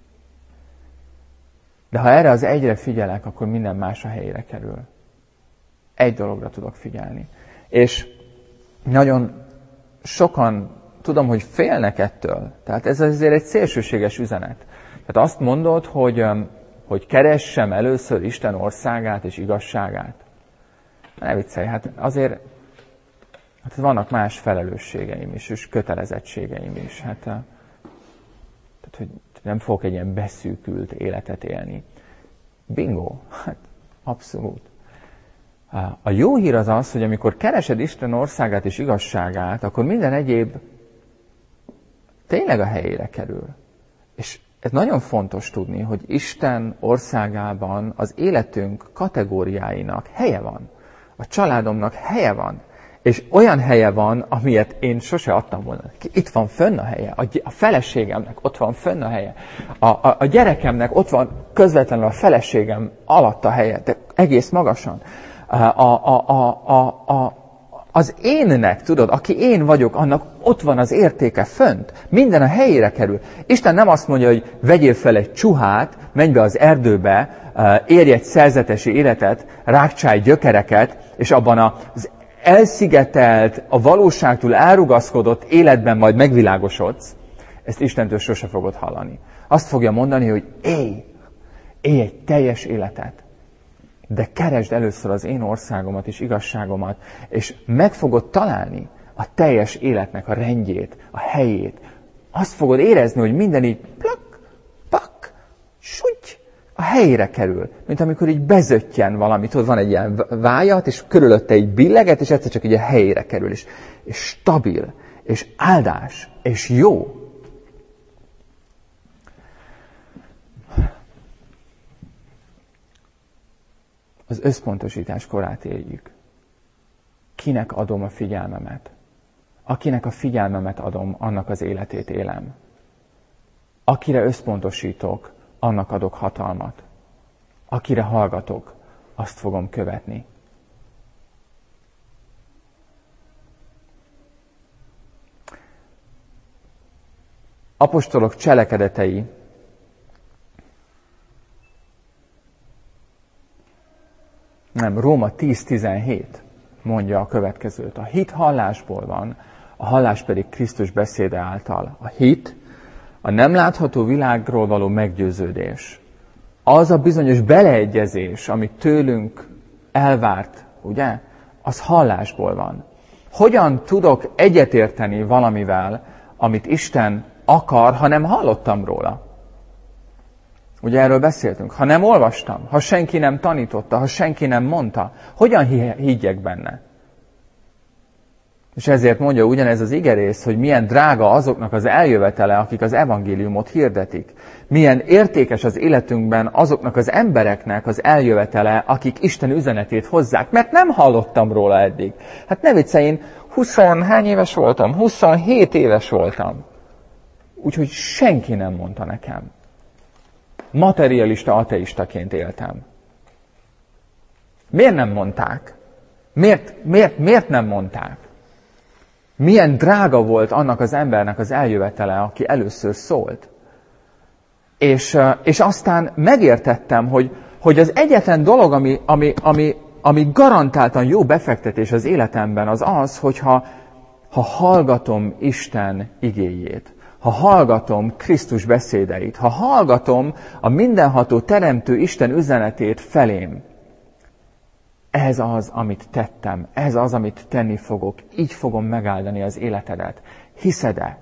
Speaker 1: De ha erre az egyre figyelek, akkor minden más a helyére kerül. Egy dologra tudok figyelni. És nagyon sokan tudom, hogy félnek ettől. Tehát ez azért egy szélsőséges üzenet. Tehát azt mondod, hogy, hogy keressem először Isten országát és igazságát. Ne viccelj, hát azért hát vannak más felelősségeim is, és kötelezettségeim is. Hát, tehát, hogy nem fogok egy ilyen beszűkült életet élni. Bingo! Hát, abszolút. A jó hír az az, hogy amikor keresed Isten országát és igazságát, akkor minden egyéb tényleg a helyére kerül. És ez nagyon fontos tudni, hogy Isten országában az életünk kategóriáinak helye van. A családomnak helye van. És olyan helye van, amilyet én sose adtam volna. Itt van fönn a helye. A feleségemnek ott van fönn a helye. A, a, a gyerekemnek ott van közvetlenül a feleségem alatt a helye, de egész magasan. A, a, a, a, a, az énnek, tudod, aki én vagyok, annak ott van az értéke fönt. Minden a helyére kerül. Isten nem azt mondja, hogy vegyél fel egy csuhát, menj be az erdőbe, érj egy szerzetesi életet, rágcsálj gyökereket, és abban az elszigetelt, a valóságtól elrugaszkodott életben majd megvilágosodsz, ezt Istentől sose fogod hallani. Azt fogja mondani, hogy élj, élj egy teljes életet, de keresd először az én országomat és igazságomat, és meg fogod találni a teljes életnek a rendjét, a helyét. Azt fogod érezni, hogy minden így plak, pak, suty, a helyére kerül, mint amikor így bezöttyen valamit, ott van egy ilyen vájat, és körülötte egy billeget, és egyszer csak így a helyére kerül, és, és stabil, és áldás, és jó. Az összpontosítás korát éljük. Kinek adom a figyelmemet? Akinek a figyelmemet adom, annak az életét élem. Akire összpontosítok, annak adok hatalmat. Akire hallgatok, azt fogom követni. Apostolok cselekedetei nem, Róma tíz tizenhét mondja a következőt. A hit hallásból van, a hallás pedig Krisztus beszéde által. A hit A nem látható világról való meggyőződés, az a bizonyos beleegyezés, amit tőlünk elvárt, ugye, az hallásból van. Hogyan tudok egyetérteni valamivel, amit Isten akar, ha nem hallottam róla? Ugye erről beszéltünk. Ha nem olvastam, ha senki nem tanította, ha senki nem mondta, hogyan higgyek benne? És ezért mondja ugyanez az igerész, hogy milyen drága azoknak az eljövetele, akik az evangéliumot hirdetik. Milyen értékes az életünkben azoknak az embereknek az eljövetele, akik Isten üzenetét hozzák. Mert nem hallottam róla eddig. Hát ne viccelj, én huszonhány éves voltam? huszonhét éves voltam. Úgyhogy senki nem mondta nekem. Materialista, ateistaként éltem. Miért nem mondták? Miért, miért, miért nem mondták? Milyen drága volt annak az embernek az eljövetele, aki először szólt. És, és aztán megértettem, hogy, hogy az egyetlen dolog, ami, ami, ami, ami garantáltan jó befektetés az életemben, az az, hogyha ha hallgatom Isten igéjét, ha hallgatom Krisztus beszédeit, ha hallgatom a mindenható teremtő Isten üzenetét felém, ez az, amit tettem, ez az, amit tenni fogok, így fogom megáldani az életedet. Hiszed-e?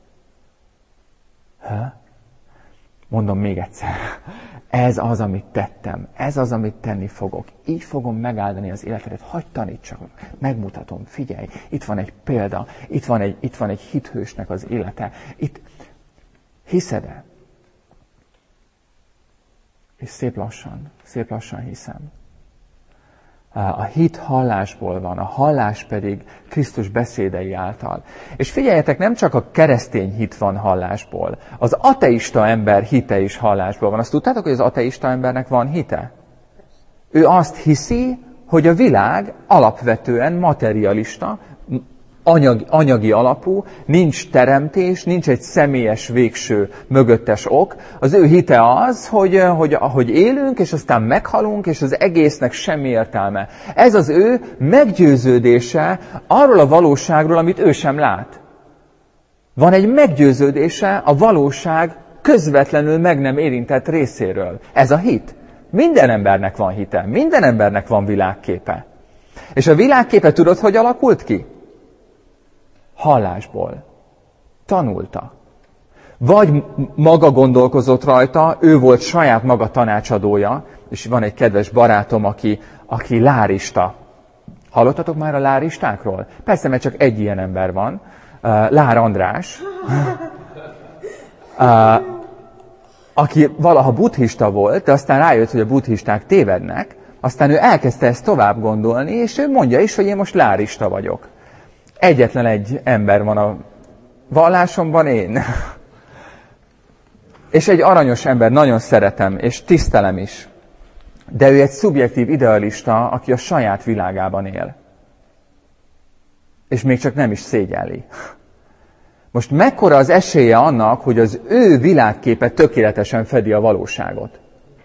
Speaker 1: Ha? Mondom még egyszer. Ez az, amit tettem, ez az, amit tenni fogok. Így fogom megáldani az életedet. Hadd tanítsak, megmutatom, figyelj, itt van egy példa, itt van egy, itt van egy hithősnek az élete. Itt hiszed-e? És szép lassan, szép lassan hiszem. A hit hallásból van, a hallás pedig Krisztus beszédei által. És figyeljetek, nem csak a keresztény hit van hallásból, az ateista ember hite is hallásból van. Azt tudtátok, hogy az ateista embernek van hite? Ő azt hiszi, hogy a világ alapvetően materialista, anyag, anyagi alapú, nincs teremtés, nincs egy személyes végső mögöttes ok. Az ő hite az, hogy, hogy ahogy élünk, és aztán meghalunk, és az egésznek semmi értelme. Ez az ő meggyőződése arról a valóságról, amit ő sem lát. Van egy meggyőződése a valóság közvetlenül meg nem érintett részéről. Ez a hit. Minden embernek van hite, minden embernek van világképe. És a világképe tudod, hogy alakult ki? Hallásból. Tanulta. Vagy maga gondolkozott rajta, ő volt saját maga tanácsadója, és van egy kedves barátom, aki, aki lárista. Hallottatok már a láristákról? Persze, mert csak egy ilyen ember van. Lár András. Aki valaha buddhista volt, de aztán rájött, hogy a buddhisták tévednek, aztán ő elkezdte ezt tovább gondolni, és ő mondja is, hogy én most lárista vagyok. Egyetlen egy ember van a vallásomban, én. És egy aranyos ember, nagyon szeretem, és tisztelem is. De ő egy szubjektív idealista, aki a saját világában él. És még csak nem is szégyelli. Most mekkora az esélye annak, hogy az ő világképe tökéletesen fedi a valóságot?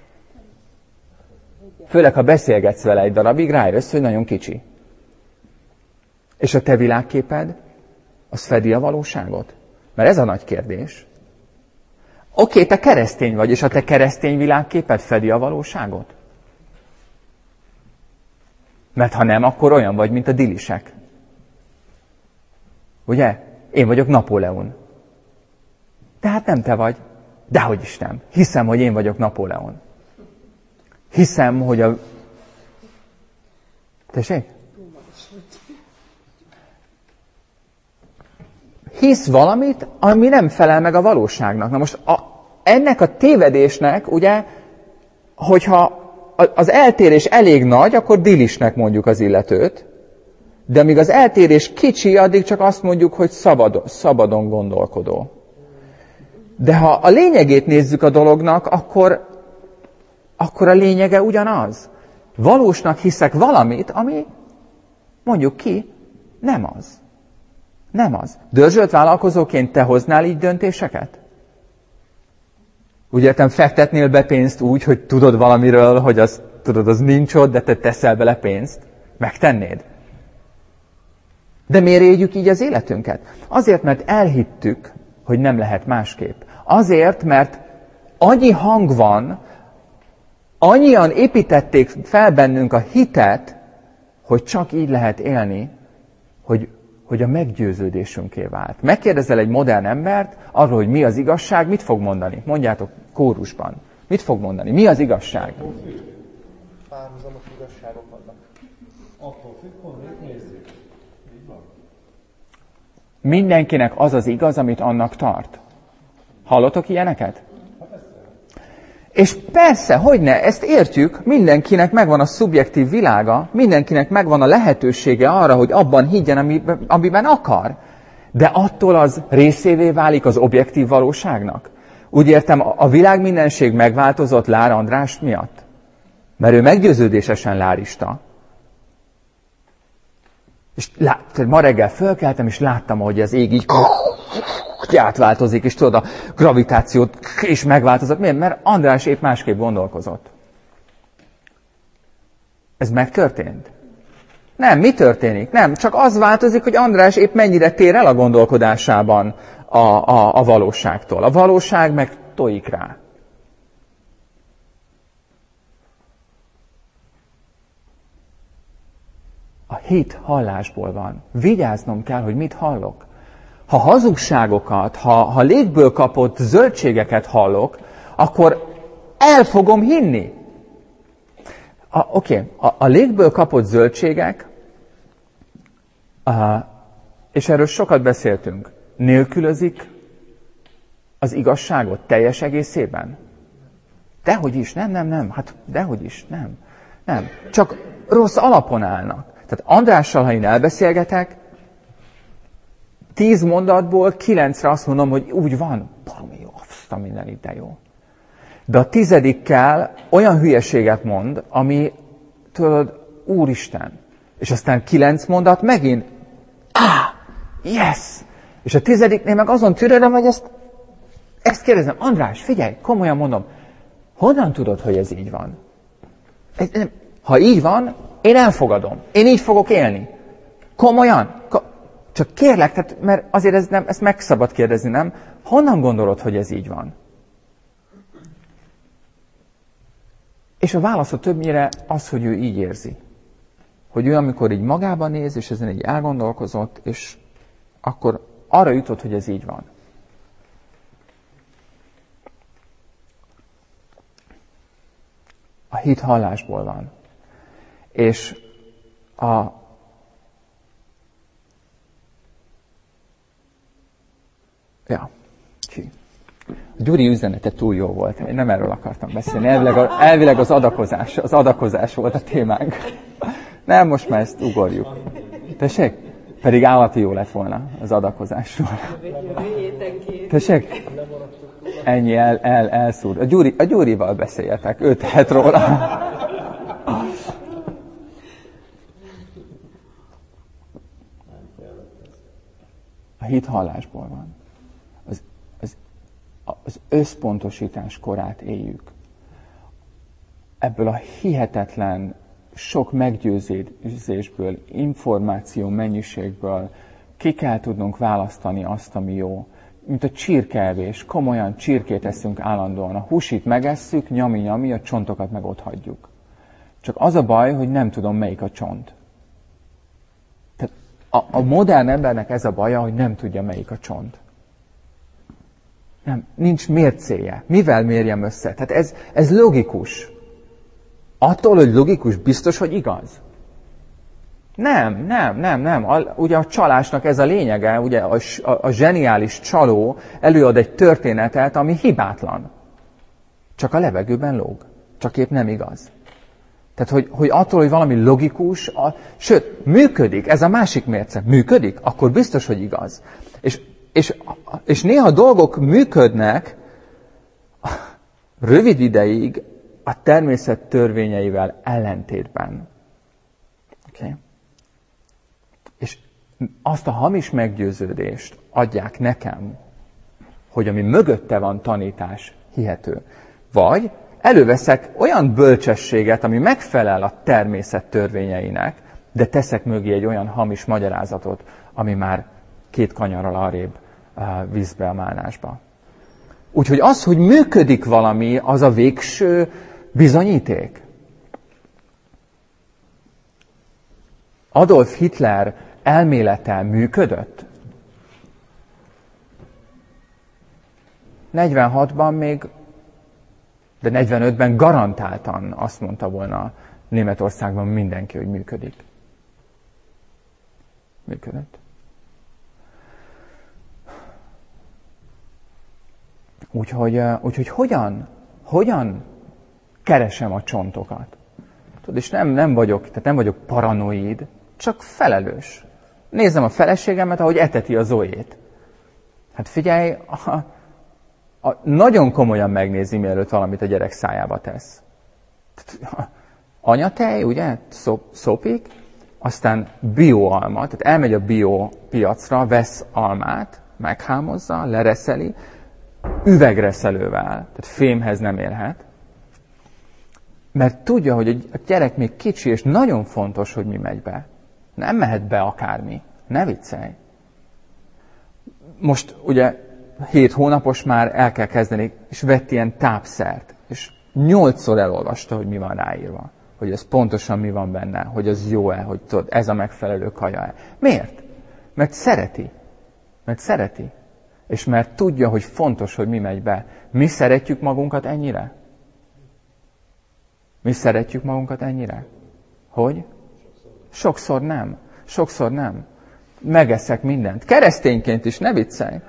Speaker 1: Főleg, ha beszélgetsz vele egy darabig, rájössz, hogy nagyon kicsi. És a te világképed, az fedi a valóságot? Mert ez a nagy kérdés. Oké, te keresztény vagy, és a te keresztény világképed fedi a valóságot? Mert ha nem, akkor olyan vagy, mint a dilisek. Ugye? Én vagyok Napóleon. Tehát nem te vagy. Dehogy is nem. Hiszem, hogy én vagyok Napóleon. Hiszem, hogy a... Tessék? Hisz valamit, ami nem felel meg a valóságnak. Na most a, ennek a tévedésnek, ugye, hogyha az eltérés elég nagy, akkor dilisnek mondjuk az illetőt, de amíg az eltérés kicsi, addig csak azt mondjuk, hogy szabad, szabadon gondolkodó. De ha a lényegét nézzük a dolognak, akkor, akkor a lényege ugyanaz. Valósnak hiszek valamit, ami, mondjuk ki, nem az. Nem az. Dörzsölt vállalkozóként te hoznál így döntéseket? Úgy értem, fektetnél be pénzt úgy, hogy tudod valamiről, hogy az, tudod, az nincs ott, de te teszel bele pénzt? Megtennéd? De miért éljük így az életünket? Azért, mert elhittük, hogy nem lehet másképp. Azért, mert annyi hang van, annyian építették fel bennünk a hitet, hogy csak így lehet élni, hogy, hogy a meggyőződésünké vált. Megkérdezel egy modern embert arról, hogy mi az igazság, mit fog mondani? Mondjátok kórusban. Mit fog mondani? Mi az igazság?
Speaker 4: Párhuzamos igazságok vannak.
Speaker 5: Attól függ, honnét nézzük. Így van.
Speaker 1: Mindenkinek az az igaz, amit annak tart. Hallotok ilyeneket? És persze, hogyne, ezt értjük, mindenkinek megvan a szubjektív világa, mindenkinek megvan a lehetősége arra, hogy abban higgyen, amiben akar. De attól az részévé válik az objektív valóságnak. Úgy értem, a világ mindenség megváltozott Lár András miatt. Mert ő meggyőződésesen lárista. És lát, ma reggel fölkeltem, és láttam, hogy az ég így átváltozik, és tudod, a gravitációt is megváltozott. Miért? Mert András épp másképp gondolkozott. Ez megtörtént? Nem, mi történik? Nem, csak az változik, hogy András épp mennyire tér el a gondolkodásában a, a, a valóságtól. A valóság meg tojik rá. A hit hallásból van. Vigyáznom kell, hogy mit hallok. Ha hazugságokat, ha, ha légből kapott zöldségeket hallok, akkor el fogom hinni. Oké, okay. a, a légből kapott zöldségek, a, és erről sokat beszéltünk, nélkülözik az igazságot teljes egészében? Dehogy is, nem, nem, nem, hát dehogy is, nem. Nem, csak rossz alapon állnak. Tehát Andrással, ha én elbeszélgetek, tíz mondatból kilencre azt mondom, hogy úgy van, valami jó, azt a minden de jó. De a tizedikkel olyan hülyeséget mond, ami, tudod, Úristen. És aztán kilenc mondat megint, ah, yes! És a tizediknél meg azon türelem, hogy ezt, ezt kérdezem, András, figyelj, komolyan mondom, honnan tudod, hogy ez így van? Ha így van, én elfogadom. Én így fogok élni. Komolyan. Csak kérlek, tehát, mert azért ez nem, ezt meg szabad kérdezni, nem? Honnan gondolod, hogy ez így van? És a válasz a többnyire az, hogy ő így érzi. Hogy ő amikor így magában néz, és ezen így elgondolkozott, és akkor arra jutott, hogy ez így van. A hit hallásból van. És a Ja, ki. A Gyuri üzenete túl jó volt. Én nem erről akartam beszélni. Elvileg, a, elvileg az adakozás, az adakozás volt a témánk. Nem, most már ezt ugorjuk. Tessék? Pedig állati jó lett volna az adakozásról. Tessék? Ennyi, el, el, elszúr. A, Gyuri, a Gyurival beszéljetek, ő tehet róla. A hit hallásból van. Az, az, az összpontosítás korát éljük. Ebből a hihetetlen sok meggyőzésből, információ mennyiségből ki kell tudnunk választani azt, ami jó. Mint a csirkeevés, komolyan csirkét eszünk állandóan. A húsit megesszük, nyami-nyami, a csontokat meg ott hagyjuk. Csak az a baj, hogy nem tudom, melyik a csont. Tehát a, a modern embernek ez a baja, hogy nem tudja, melyik a csont. Nem, nincs mércéje. Mivel mérjem össze? Tehát ez, ez logikus. Attól, hogy logikus, biztos, hogy igaz? Nem, nem, nem, nem. A, ugye a csalásnak ez a lényege, ugye a, a, a zseniális csaló előad egy történetet, ami hibátlan. Csak a levegőben lóg. Csak épp nem igaz. Tehát, hogy, hogy attól, hogy valami logikus, a, sőt, működik, ez a másik mérce, működik, akkor biztos, hogy igaz. És, és, és néha dolgok működnek rövid ideig a természet törvényeivel ellentétben. Okay? És azt a hamis meggyőződést adják nekem, hogy ami mögötte van tanítás hihető. Vagy előveszek olyan bölcsességet, ami megfelel a természet törvényeinek, de teszek mögé egy olyan hamis magyarázatot, ami már két kanyarral arrébb uh, visz be a málnásba. Úgyhogy az, hogy működik valami, az a végső bizonyíték. Adolf Hitler elmélete működött? negyvenhatban még, de negyvenötben garantáltan azt mondta volna Németországban mindenki, hogy működik. Működött. Úgyhogy, úgyhogy hogyan, hogyan keresem a csontokat? Tudod, és nem, nem vagyok, tehát nem vagyok paranoid, csak felelős. Nézem a feleségemet, ahogy eteti a Zoét. Hát figyelj, a, a, nagyon komolyan megnézi, mielőtt valamit a gyerek szájába tesz. Anyatej, ugye, szop, szopik, aztán bioalma, tehát elmegy a bio piacra, vesz almát, meghámozza, lereszeli, üvegreszelővel, tehát fémhez nem érhet, mert tudja, hogy a gyerek még kicsi, és nagyon fontos, hogy mi megy be. Nem mehet be akármi. Ne viccelj. Most ugye hét hónapos már el kell kezdeni, és vett ilyen tápszert, és nyolcszor elolvasta, hogy mi van ráírva. Hogy ez pontosan mi van benne, hogy az jó-e, hogy tudod, ez a megfelelő kaja-e. Miért? Mert szereti. Mert szereti. És mert tudja, hogy fontos, hogy mi megy be. Mi szeretjük magunkat ennyire? Mi szeretjük magunkat ennyire? Hogy? Sokszor nem. Sokszor nem. Megeszek mindent. Keresztényként is, ne viccelj.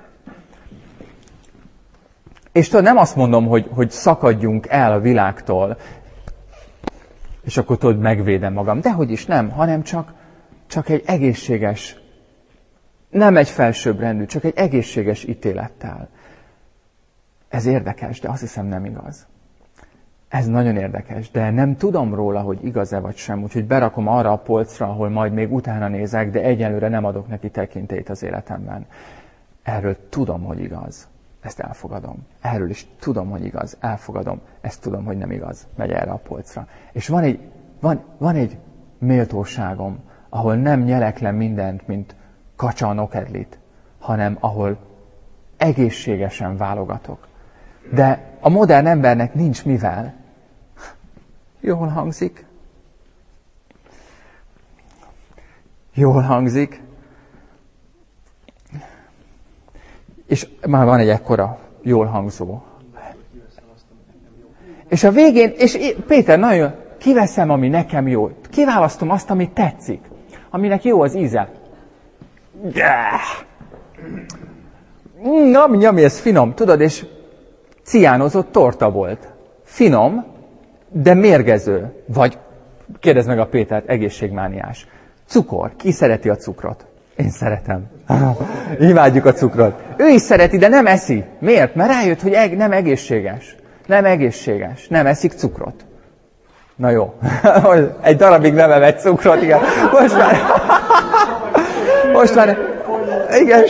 Speaker 1: És tudod, nem azt mondom, hogy, hogy szakadjunk el a világtól, és akkor tudod, megvédem magam. Dehogy is nem, hanem csak, csak egy egészséges, nem egy felsőbbrendű, csak egy egészséges ítélettel. Ez érdekes, de azt hiszem nem igaz. Ez nagyon érdekes, de nem tudom róla, hogy igaz-e vagy sem, úgyhogy berakom arra a polcra, ahol majd még utána nézek, de egyelőre nem adok neki tekintélyt az életemben. Erről tudom, hogy igaz. Ezt elfogadom. Erről is tudom, hogy igaz. Elfogadom. Ezt tudom, hogy nem igaz. Megy erre a polcra. És van egy, van, van egy méltóságom, ahol nem nyelek le mindent, mint kacsa a nokedlit, hanem ahol egészségesen válogatok. De a modern embernek nincs mivel. Jól hangzik. Jól hangzik. És már van egy ekkora jól hangzó. És a végén, és Péter, nagyon kiveszem, ami nekem jó. Kiválasztom azt, ami tetszik. Aminek jó az íze. Nyami, nyami, ez finom, tudod, és ciánozott torta volt. Finom, de mérgező. Vagy, kérdezd meg a Pétert, egészségmániás. Cukor. Ki szereti a cukrot? Én szeretem. Imádjuk a cukrot. Ő is szereti, de nem eszi. Miért? Mert rájött, hogy eg- nem egészséges. Nem egészséges. Nem eszik cukrot. Na jó. Egy darabig nem evett cukrot, igen. Most már... Most már... Igen.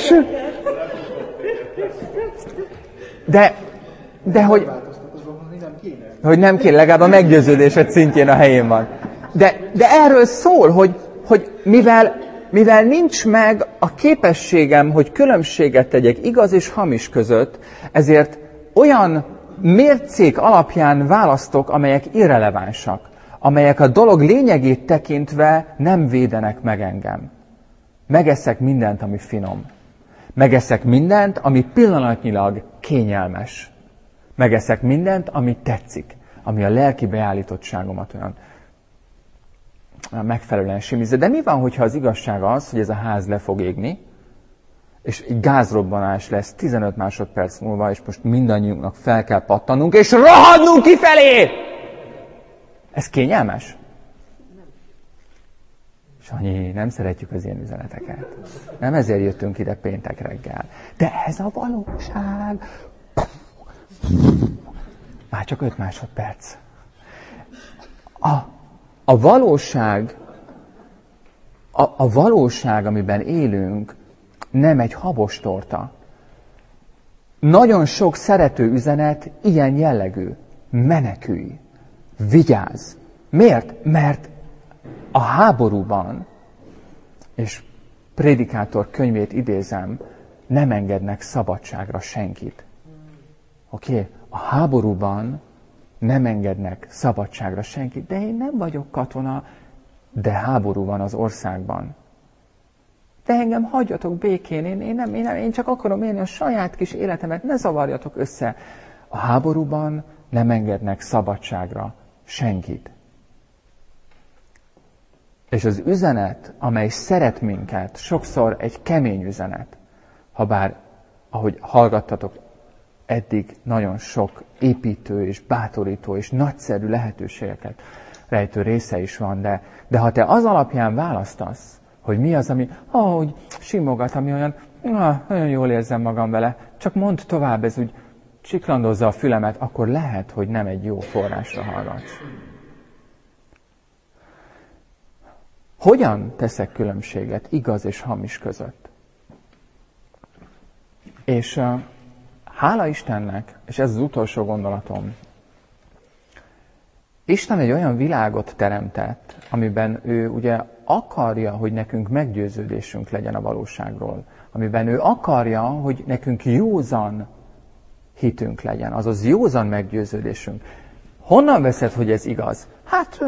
Speaker 1: De... De hogy... Hogy nem kéne, legalább a meggyőződésed szintjén a helyén van. De, de erről szól, hogy, hogy mivel, mivel nincs meg a képességem, hogy különbséget tegyek igaz és hamis között, ezért olyan mércék alapján választok, amelyek irrelevánsak, amelyek a dolog lényegét tekintve nem védenek meg engem. Megeszek mindent, ami finom. Megeszek mindent, ami pillanatnyilag kényelmes. Megeszek mindent, ami tetszik, ami a lelki beállítottságomat olyan megfelelően simizze. De mi van, hogyha az igazság az, hogy ez a ház le fog égni, és egy gázrobbanás lesz tizenöt másodperc múlva, és most mindannyiunknak fel kell pattannunk, és rohadnunk kifelé! Ez kényelmes? Sanyi, nem szeretjük az ilyen üzeneteket. Nem ezért jöttünk ide péntek reggel. De ez a valóság. Már csak öt másodperc. A, a valóság, a, a valóság, amiben élünk, nem egy habos torta. Nagyon sok szerető üzenet ilyen jellegű. Menekülj, vigyázz. Miért? Mert a háborúban, és Prédikátor könyvét idézem, nem engednek szabadságra senkit. Oké, okay? A háborúban nem engednek szabadságra senkit, de én nem vagyok katona, de háború van az országban. De engem hagyjatok békén, én, én, nem, én, nem, én csak akarom élni a saját kis életemet, ne zavarjatok össze. A háborúban nem engednek szabadságra senkit. És az üzenet, amely szeret minket, sokszor egy kemény üzenet, habár, ahogy hallgattatok, eddig nagyon sok építő és bátorító és nagyszerű lehetőségeket rejtő része is van, de, de ha te az alapján választasz, hogy mi az, ami, ahogy simogat, ami olyan, ah, nagyon jól érzem magam vele, csak mondd tovább, ez úgy csiklandozza a fülemet, akkor lehet, hogy nem egy jó forrásra hallgatsz. Hogyan teszek különbséget igaz és hamis között? És uh, hála Istennek, és ez az utolsó gondolatom, Isten egy olyan világot teremtett, amiben ő ugye akarja, hogy nekünk meggyőződésünk legyen a valóságról. Amiben ő akarja, hogy nekünk józan hitünk legyen, azaz józan meggyőződésünk. Honnan veszed, hogy ez igaz? Hát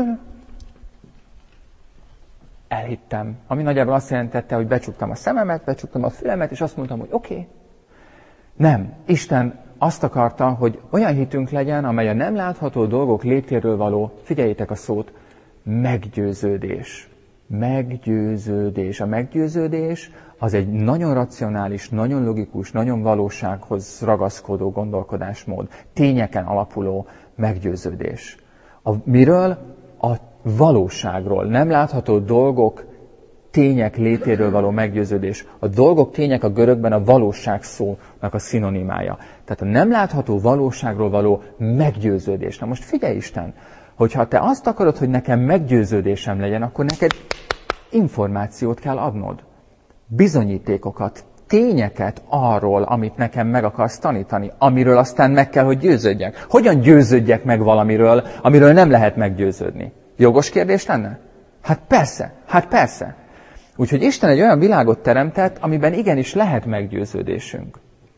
Speaker 1: elhittem. Ami nagyjából azt jelentette, hogy becsuktam a szememet, becsuktam a fülemet, és azt mondtam, hogy oké. Okay. Nem. Isten azt akarta, hogy olyan hitünk legyen, amely a nem látható dolgok létéről való, figyeljétek a szót, meggyőződés. Meggyőződés. A meggyőződés az egy nagyon racionális, nagyon logikus, nagyon valósághoz ragaszkodó gondolkodásmód. Tényeken alapuló meggyőződés. A, miről? A valóságról. Nem látható dolgok, tények létéről való meggyőződés. A dolgok, tények a görögben a valóság szónak a szinonimája. Tehát a nem látható valóságról való meggyőződés. Na most figyelj Isten, hogyha te azt akarod, hogy nekem meggyőződésem legyen, akkor neked információt kell adnod. Bizonyítékokat, tényeket arról, amit nekem meg akarsz tanítani, amiről aztán meg kell, hogy győződjek. Hogyan győződjek meg valamiről, amiről nem lehet meggyőződni? Jogos kérdés lenne? Hát persze, hát persze. Úgyhogy Isten egy olyan világot teremtett, amiben igenis lehet meggyőződésünk.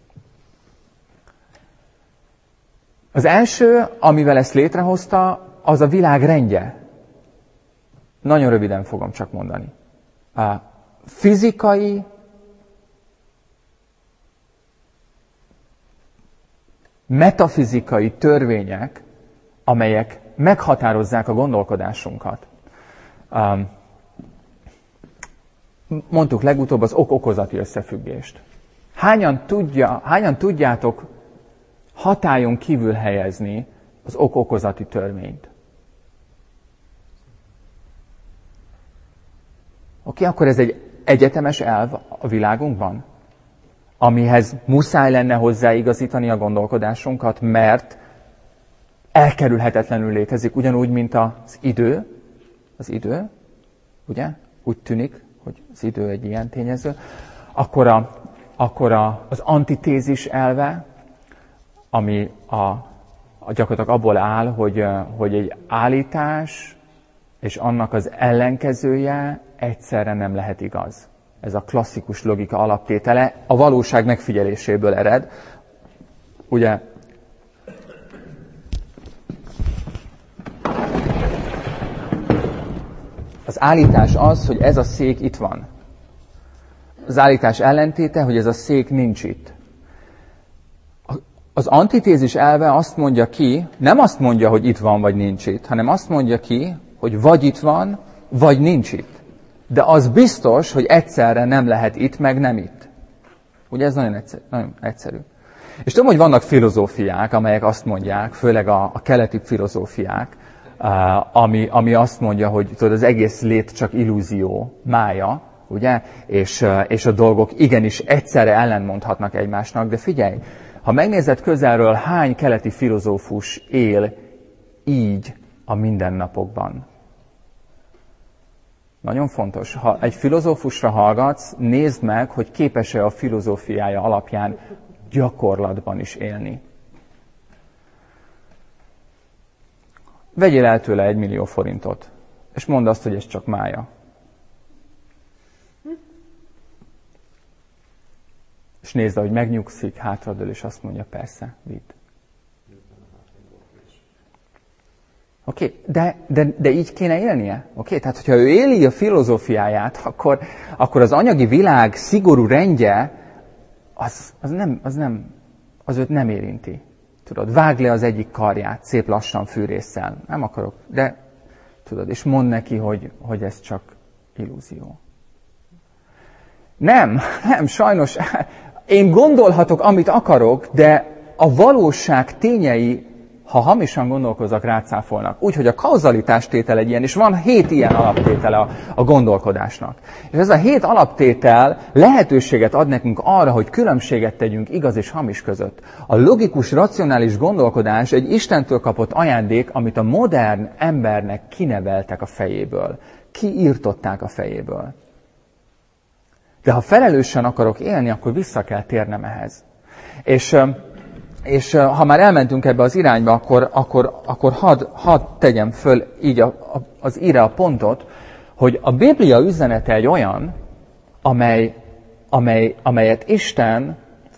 Speaker 1: Az első, amivel ezt létrehozta, az a világ rendje. Nagyon röviden fogom csak mondani. A fizikai, metafizikai törvények, amelyek meghatározzák a gondolkodásunkat. Mondtuk legutóbb az ok-okozati összefüggést. Hányan, tudja, hányan tudjátok hatályon kívül helyezni az ok-okozati törvényt? Oké, akkor ez egy egyetemes elv a világunkban, amihez muszáj lenne hozzáigazítani a gondolkodásunkat, mert elkerülhetetlenül létezik, ugyanúgy, mint az idő. Az idő, ugye? Úgy tűnik, hogy az idő egy ilyen tényező. Akkor, a, akkor a, az antitézis elve, ami a, a gyakorlatilag abból áll, hogy, hogy egy állítás és annak az ellenkezője egyszerre nem lehet igaz. Ez a klasszikus logika alaptétele a valóság megfigyeléséből ered. Ugye, az állítás az, hogy ez a szék itt van. Az állítás ellentéte, hogy ez a szék nincs itt. Az antitézis elve azt mondja ki, nem azt mondja, hogy itt van, vagy nincs itt, hanem azt mondja ki, hogy vagy itt van, vagy nincs itt. De az biztos, hogy egyszerre nem lehet itt, meg nem itt. Ugye ez nagyon egyszerű. Nagyon egyszerű. És tudom, hogy vannak filozófiák, amelyek azt mondják, főleg a, a keleti filozófiák, uh, ami, ami azt mondja, hogy tudod, az egész lét csak illúzió, mája, ugye? És, uh, és a dolgok igenis egyszerre ellenmondhatnak egymásnak, de figyelj, ha megnézed közelről, hány keleti filozófus él így a mindennapokban. Nagyon fontos. Ha egy filozófusra hallgatsz, nézd meg, hogy képes-e a filozófiája alapján gyakorlatban is élni. Vegyél el tőle egy millió forintot, és mondd azt, hogy ez csak mája. És nézd, hogy megnyugszik, hátradől, és azt mondja, persze, vidd. Oké, okay? de, de, de így kéne élnie. Oké, okay? Tehát, hogyha ő éli a filozófiáját, akkor, akkor az anyagi világ szigorú rendje, az, az, nem, az, nem, az őt nem érinti. Tudod, vágd le az egyik karját szép lassan fűrésszel. Nem akarok, de tudod, és mondd neki, hogy, hogy ez csak illúzió. Nem, nem, sajnos. Én gondolhatok, amit akarok, de a valóság tényei, ha hamisan gondolkozok, rácáfolnak. Úgyhogy a kauzalitás tétel egy ilyen, és van hét ilyen alaptétele a, a gondolkodásnak. És ez a hét alaptétel lehetőséget ad nekünk arra, hogy különbséget tegyünk igaz és hamis között. A logikus, racionális gondolkodás egy Istentől kapott ajándék, amit a modern embernek kineveltek a fejéből. Kiírtották a fejéből. De ha felelősen akarok élni, akkor vissza kell térnem ehhez. És... És ha már elmentünk ebbe az irányba, akkor, akkor, akkor hadd had tegyem föl így a, a, az íre a pontot, hogy a Biblia üzenete egy olyan, amely, amely, amelyet Isten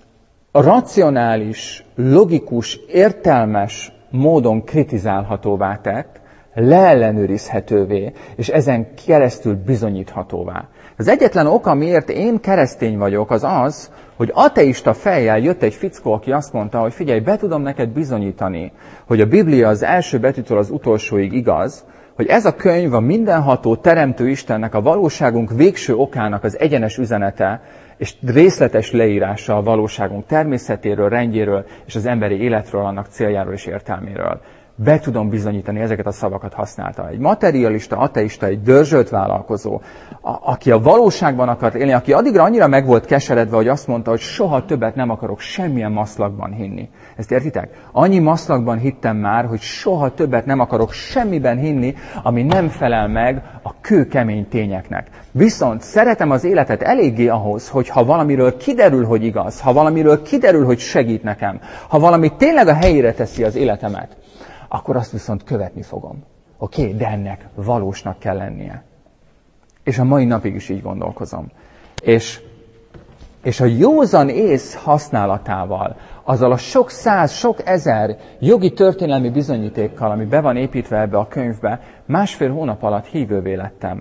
Speaker 1: racionális, logikus, értelmes módon kritizálhatóvá tett, leellenőrizhetővé, és ezen keresztül bizonyíthatóvá. Az egyetlen ok, amiért én keresztény vagyok, az az, hogy ateista fejjel jött egy fickó, aki azt mondta, hogy figyelj, be tudom neked bizonyítani, hogy a Biblia az első betűtől az utolsóig igaz, hogy ez a könyv a mindenható teremtő Istennek, a valóságunk végső okának az egyenes üzenete, és részletes leírása a valóságunk természetéről, rendjéről, és az emberi életről, annak céljáról és értelméről. Be tudom bizonyítani, ezeket a szavakat használta. Egy materialista, ateista, egy dörzsölt vállalkozó, a, aki a valóságban akart élni, aki addigra annyira meg volt keseredve, hogy azt mondta, hogy soha többet nem akarok semmilyen maszlakban hinni. Ezt értitek? Annyi maszlakban hittem már, hogy soha többet nem akarok semmiben hinni, ami nem felel meg a kőkemény tényeknek. Viszont szeretem az életet eléggé ahhoz, hogy ha valamiről kiderül, hogy igaz, ha valamiről kiderül, hogy segít nekem, ha valami tényleg a helyére teszi az életemet, akkor azt viszont követni fogom. Oké, okay, de ennek valósnak kell lennie. És a mai napig is így gondolkozom. És, és a józan ész használatával, azzal a sok száz, sok ezer jogi történelmi bizonyítékkal, ami be van építve ebbe a könyvbe, másfél hónap alatt hívővé lettem.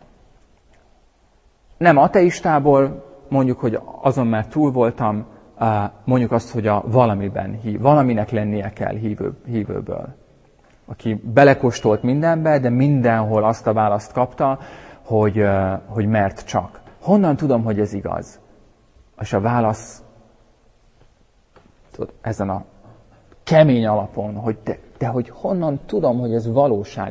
Speaker 1: Nem ateistából, mondjuk, hogy azon már túl voltam, mondjuk azt, hogy a valamiben hív, valaminek lennie kell hívő, hívőből. Aki belekóstolt mindenbe, de mindenhol azt a választ kapta, hogy, hogy mert csak. Honnan tudom, hogy ez igaz? És a válasz tudod, ezen a kemény alapon, hogy de, de hogy honnan tudom, hogy ez valóság?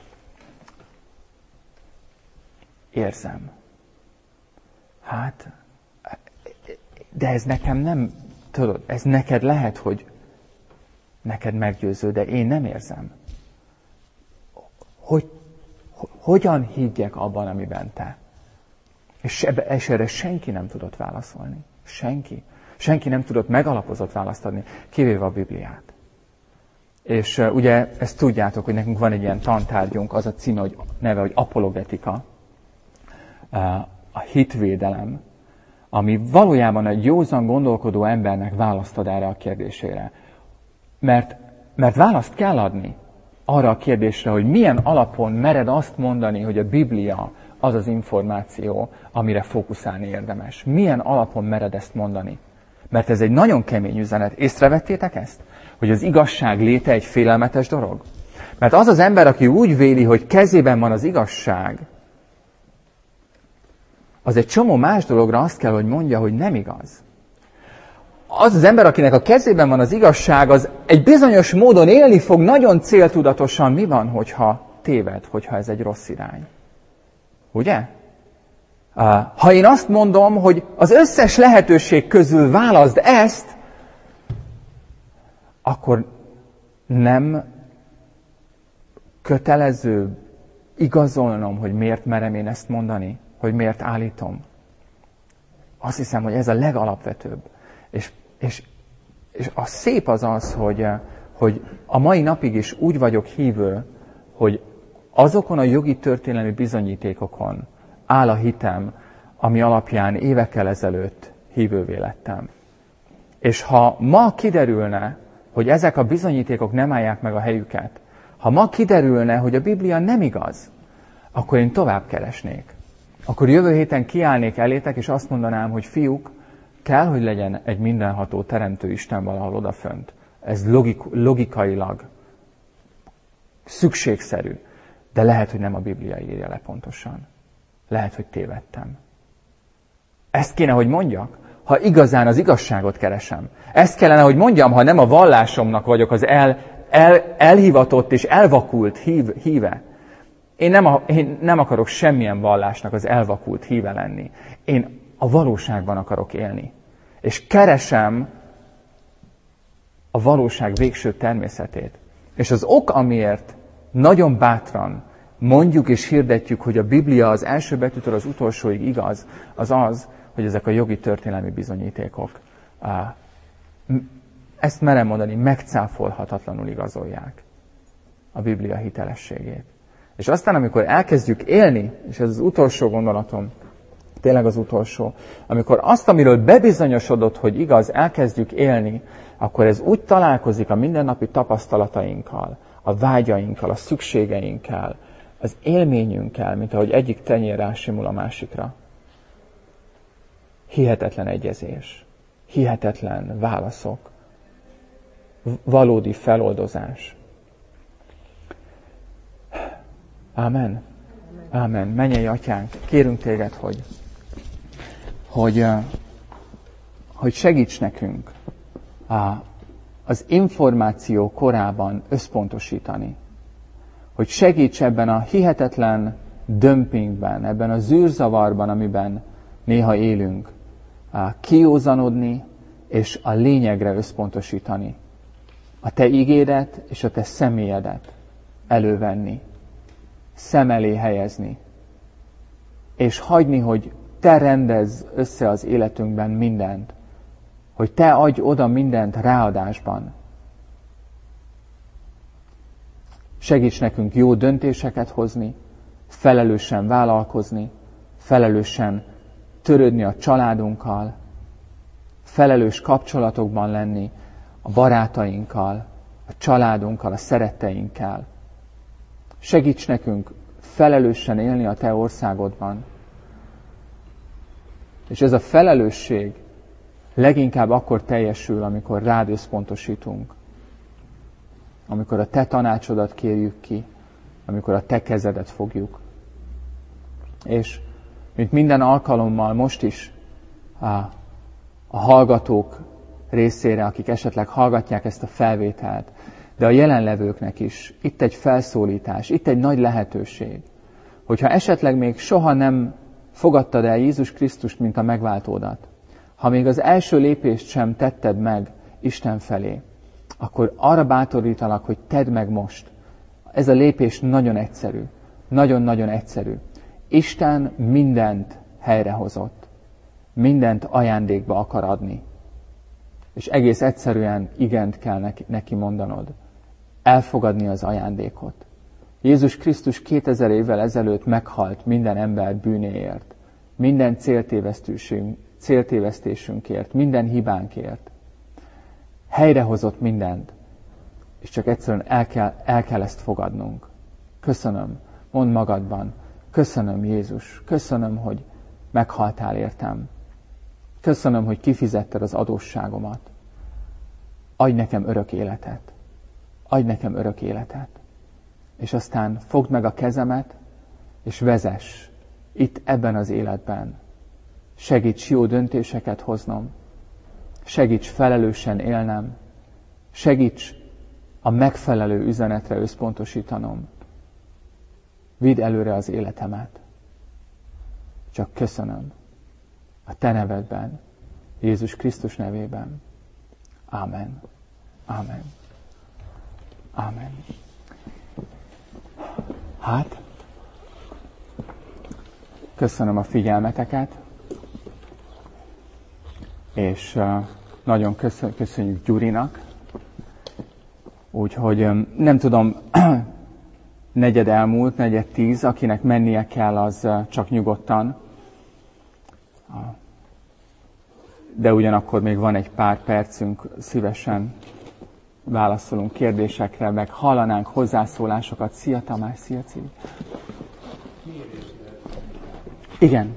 Speaker 1: Érzem. Hát... De ez nekem nem, tudod, ez neked lehet, hogy neked meggyőző, de én nem érzem. Hogy, hogyan higgyek abban, amiben te? És, ebbe, és erre senki nem tudott válaszolni. Senki. Senki nem tudott megalapozott választ adni, kivéve a Bibliát. És uh, ugye ezt tudjátok, hogy nekünk van egy ilyen tantárgyunk, az a címe, hogy neve, hogy apologetika, uh, a hitvédelem, ami valójában egy józan gondolkodó embernek választ ad erre a kérdésére. Mert, mert választ kell adni arra a kérdésre, hogy milyen alapon mered azt mondani, hogy a Biblia az az információ, amire fókuszálni érdemes. Milyen alapon mered ezt mondani? Mert ez egy nagyon kemény üzenet. Észrevettétek ezt? Hogy az igazság léte egy félelmetes dolog? Mert az az ember, aki úgy véli, hogy kezében van az igazság, az egy csomó más dologra azt kell, hogy mondja, hogy nem igaz. Az az ember, akinek a kezében van az igazság, az egy bizonyos módon élni fog nagyon céltudatosan. Mi van, hogyha téved, hogyha ez egy rossz irány? Ugye? Ha én azt mondom, hogy az összes lehetőség közül válaszd ezt, akkor nem kötelező igazolnom, hogy miért merem én ezt mondani, hogy miért állítom. Azt hiszem, hogy ez a legalapvetőbb. És, és, és a szép az az, hogy, hogy a mai napig is úgy vagyok hívő, hogy azokon a jogi történelmi bizonyítékokon áll a hitem, ami alapján évekkel ezelőtt hívővé lettem. És ha ma kiderülne, hogy ezek a bizonyítékok nem állják meg a helyüket, Ha ma kiderülne, hogy a Biblia nem igaz, akkor én tovább keresnék. Akkor jövő héten kiállnék elétek, és azt mondanám, hogy fiúk, kell, hogy legyen egy mindenható teremtő Isten valahol odafönt. Ez logik, logikailag szükségszerű. De lehet, hogy nem a Biblia írja le pontosan. Lehet, hogy tévedtem. Ezt kéne, hogy mondjak, ha igazán az igazságot keresem. Ezt kellene, hogy mondjam, ha nem a vallásomnak vagyok az el, el, elhivatott és elvakult hív, híve. Én nem, a, én nem akarok semmilyen vallásnak az elvakult híve lenni. Én a valóságban akarok élni. És keresem a valóság végső természetét. És az ok, amiért nagyon bátran mondjuk és hirdetjük, hogy a Biblia az első betűtől az utolsóig igaz, az az, hogy ezek a jogi történelmi bizonyítékok, ezt merem mondani, megcáfolhatatlanul igazolják a Biblia hitelességét. És aztán, amikor elkezdjük élni, és ez az utolsó gondolatom, tényleg az utolsó, amikor azt, amiről bebizonyosodott, hogy igaz, elkezdjük élni, akkor ez úgy találkozik a mindennapi tapasztalatainkkal, a vágyainkkal, a szükségeinkkel, az élményünkkel, mint ahogy egyik tenyér rásimul a másikra. Hihetetlen egyezés, hihetetlen válaszok, valódi feloldozás. Ámen. Ámen. Mennyei Atyánk, kérünk Téged, hogy, hogy, hogy segíts nekünk az információ korában összpontosítani. Hogy segíts ebben a hihetetlen dömpingben, ebben a zűrzavarban, amiben néha élünk, kiózanodni és a lényegre összpontosítani. A Te igédet és a Te személyedet elővenni, szem elé helyezni, és hagyni, hogy Te rendezz össze az életünkben mindent, hogy Te adj oda mindent ráadásban. Segíts nekünk jó döntéseket hozni, felelősen vállalkozni, felelősen törődni a családunkkal, felelős kapcsolatokban lenni a barátainkkal, a családunkkal, a szeretteinkkel. Segíts nekünk felelősen élni a Te országodban. És ez a felelősség leginkább akkor teljesül, amikor rád összpontosítunk. Amikor a Te tanácsodat kérjük ki, amikor a Te kezedet fogjuk. És mint minden alkalommal most is a, a hallgatók részére, akik esetleg hallgatják ezt a felvételt, de a jelenlevőknek is itt egy felszólítás, itt egy nagy lehetőség, hogyha esetleg még soha nem fogadtad el Jézus Krisztust, mint a megváltódat, ha még az első lépést sem tetted meg Isten felé, akkor arra bátorítalak, hogy tedd meg most. Ez a lépés nagyon egyszerű. Nagyon-nagyon egyszerű. Isten mindent helyrehozott. Mindent ajándékba akar adni. És egész egyszerűen igent kell neki, neki mondanod. Elfogadni az ajándékot. Jézus Krisztus kétezer évvel ezelőtt meghalt minden ember bűnéért. Minden céltévesztésünk, céltévesztésünkért, minden hibánkért. Helyrehozott mindent, és csak egyszerűen el kell, el kell ezt fogadnunk. Köszönöm, mondd magadban, köszönöm Jézus, köszönöm, hogy meghaltál értem. Köszönöm, hogy kifizetted az adósságomat. Adj nekem örök életet. Adj nekem örök életet. És aztán fogd meg a kezemet, és vezess itt ebben az életben. Segíts jó döntéseket hoznom. Segíts felelősen élnem. Segíts a megfelelő üzenetre összpontosítanom. Vidd előre az életemet. Csak köszönöm. A Te nevedben, Jézus Krisztus nevében. Ámen. Ámen. Ámen. Hát, köszönöm a figyelmeteket, és nagyon köszönjük Gyurinak. Úgyhogy nem tudom, negyed elmúlt, negyed tíz, akinek mennie kell, az csak nyugodtan. De ugyanakkor még van egy pár percünk, szívesen válaszolunk kérdésekre, meg hallanánk hozzászólásokat. Szia Tamás, szia Cili. Igen.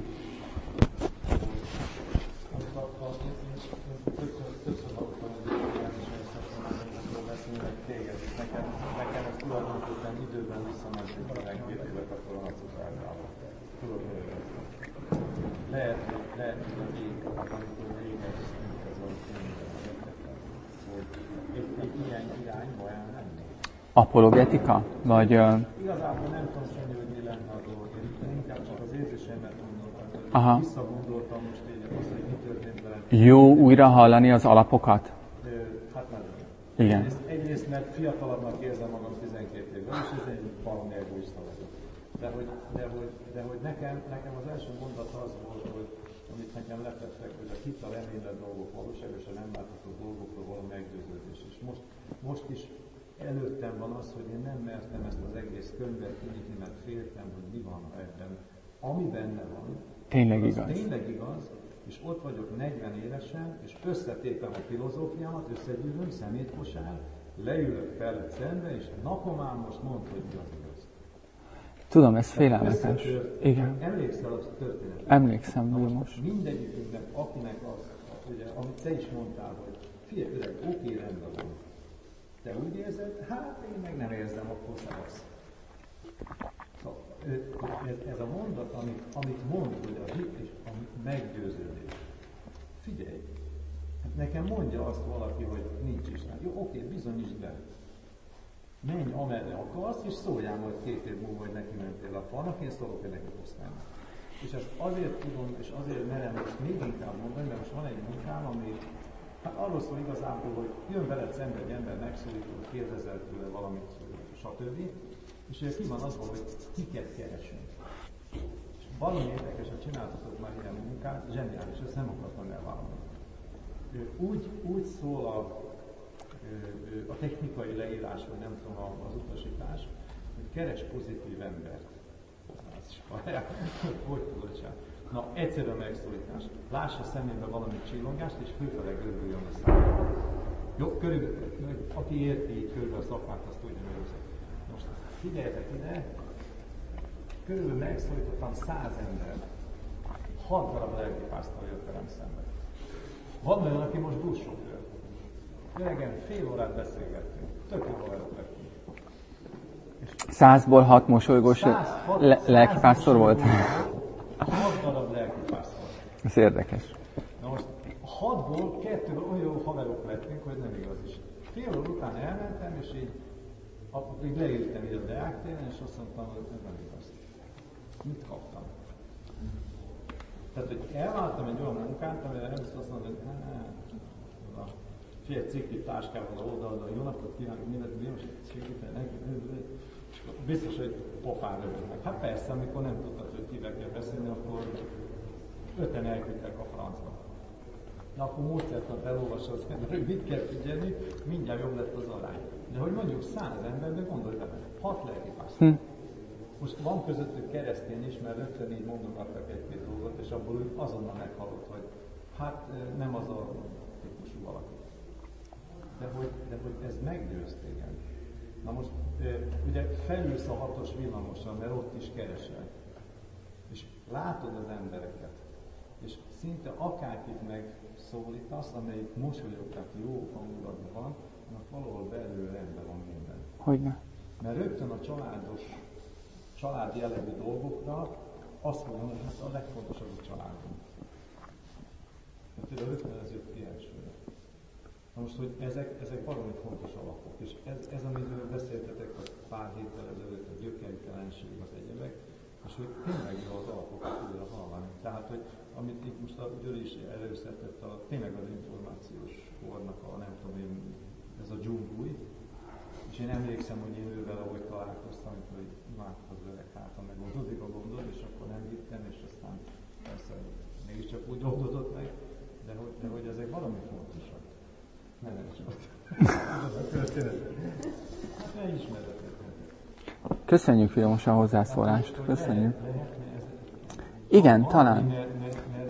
Speaker 5: Lehet, lehet, hogy a ég, amikor régen hogy egy ilyen irányba elmenni.
Speaker 1: Apologetika? Vagy... Uh...
Speaker 5: Igazából nem tudom semmi, hogy mi lenne a dolog. Én inkább csak az érzéseimet gondoltam, hogy
Speaker 1: Aha.
Speaker 5: visszagondoltam most így, azt, hogy mi történt velem.
Speaker 1: Jó újra hallani az alapokat?
Speaker 5: Hát nagyon.
Speaker 1: Igen.
Speaker 5: Egyrészt, egyrészt, mert fiatalabbnak érzem magam tizenkét évvel, és ez egy valami egoista vagyok. De hogy, de hogy, de hogy nekem, nekem az első mondat az volt, hogy amit nekem letettek, hogy a hit, a reménylet dolgok valóságosan nem látható dolgokról való meggyőződés. És most, most is előttem van az, hogy én nem mertem ezt az egész könyvet kinyitni, mert féltem, hogy mi van ebben. Ami benne van,
Speaker 1: tényleg
Speaker 5: az
Speaker 1: igaz.
Speaker 5: tényleg igaz, és ott vagyok negyven évesen, és összetépem a filozófiámat, összegyűlöm, szemétkosár, leülök felett szembe, és napom ám most mondd, hogy mi az igaz.
Speaker 1: Tudom, ez félelmetes. Igen.
Speaker 5: Emlékszel az történetet?
Speaker 1: Emlékszem, Vilmos.
Speaker 5: Mindegyikünknek, akinek az, ugye, amit te is mondtál, hogy figyelj, öreg, oké, rendben van. Te úgy érzed? Hát én meg nem érzem, akkor szállsz. Szóval, ez, ez a mondat, amit, amit mond, hogy a hit és a meggyőződés. Figyelj, hát nekem mondja azt valaki, hogy nincs Isten. Jó, oké, bizonyítsd be. Menj amerre akarsz, és szóljál majd két év múlva, hogy neki mentél a falnak, én szólok, hogy neki hoztál. És ezt azért tudom, és azért merem most még inkább mondani, mert most van egy munkám, ami hát arról szól igazából, hogy jön veled szembe egy ember, megszólítod, kérdezel tőle valamit, stb. És ugye ki van azban, hogy kiket keresünk. És valami érdekes, hogy csináltatok már ilyen munkát, zseniális, ezt nem akartam elvállalni. Úgy, úgy szól a a technikai leírás, vagy nem tudom, az utasítás, hogy keres pozitív embert. Hogy tudod sem? Na, egyszerűen megszólítás. Lássa szemébe valami csillangást, és főfele görbüljön a számára. Jó, körülbelül, aki érti így körülbelül a szakmát, azt tudja, hogy ez. Most figyeljetek ide, körülbelül megszólítottam száz ember. Hat darab lelkipásztor jött velem szembe. Van olyan, aki most buszsofőr. Öregen, fél órát beszélgettünk, tök jól lettünk.
Speaker 1: Százból hat mosolygós le- lelkipásztor volt?
Speaker 5: Hat darab lelkipásztor.
Speaker 1: Ez érdekes.
Speaker 5: Na most a hatból kettőből olyan jó haverok lettünk, hogy nem igaz is. Fél óra után elmentem, és így, akkor így leírtam így a Deák téren, és azt mondtam, hogy ez nem igaz. Mit kaptam? Tehát, hogy elváltam egy olyan munkát, amire először azt mondtam, hogy fél cikli táskával a oldalra, jó napot kívánok, mindent, Vilmos, segíten neki, és biztos, hogy pofán rövidnek. Hát persze, amikor nem tudtad, hogy kivel kell beszélni, akkor öten elküldtek a francba. De akkor módszertant elolvassa az ember, hogy mit kell figyelni, mindjárt jobb lett az arány. De hogy mondjuk száz emberben, gondolj bele, hat lelkipásztor. Hm. Most van közöttük keresztény is, mert rögtön így mondogattak egy-két dolgot, és abból úgy azonnal meghallott, hogy hát nem az a típusú valaki. De hogy, de hogy ez meggyőz téged. Na most ugye felülsz a hatos villamosan, mert ott is keresel. És látod az embereket. És szinte akárkit megszólítasz, amelyik mosolyogtat jó hangulatban van, annak valahol belül rendben van minden.
Speaker 1: Hogyne?
Speaker 5: Mert rögtön a családos, család jellegű dolgokra azt mondom, hogy hát a legfontosabb a családunk. Tehát rögtön ez jött ki elsőre. Na most, hogy ezek, ezek valami fontos alapok, és ez, ez amiről beszéltetek a pár héttel ezelőtt, a gyökerítelenség, az egyebek, és hogy tényleg jó az alapokat újra hallani. Tehát, hogy amit itt most a Győri is előszedett, a, tényleg az információs kornak a, nem tudom én, ez a dzsungúj, és én emlékszem, hogy én ővel ahogy találkoztam, hogy imádtam az öreg hátra, meg oldódik a gondod, és akkor nem hittem, és aztán persze mégiscsak úgy oldódott meg, de hogy, de hogy ezek valami fontosak. Nem nem csak. Ez a történet. Hát ne ismeretek.
Speaker 1: Köszönjük, Vilmos, a hozzászólást. Köszönjük. Igen, talán.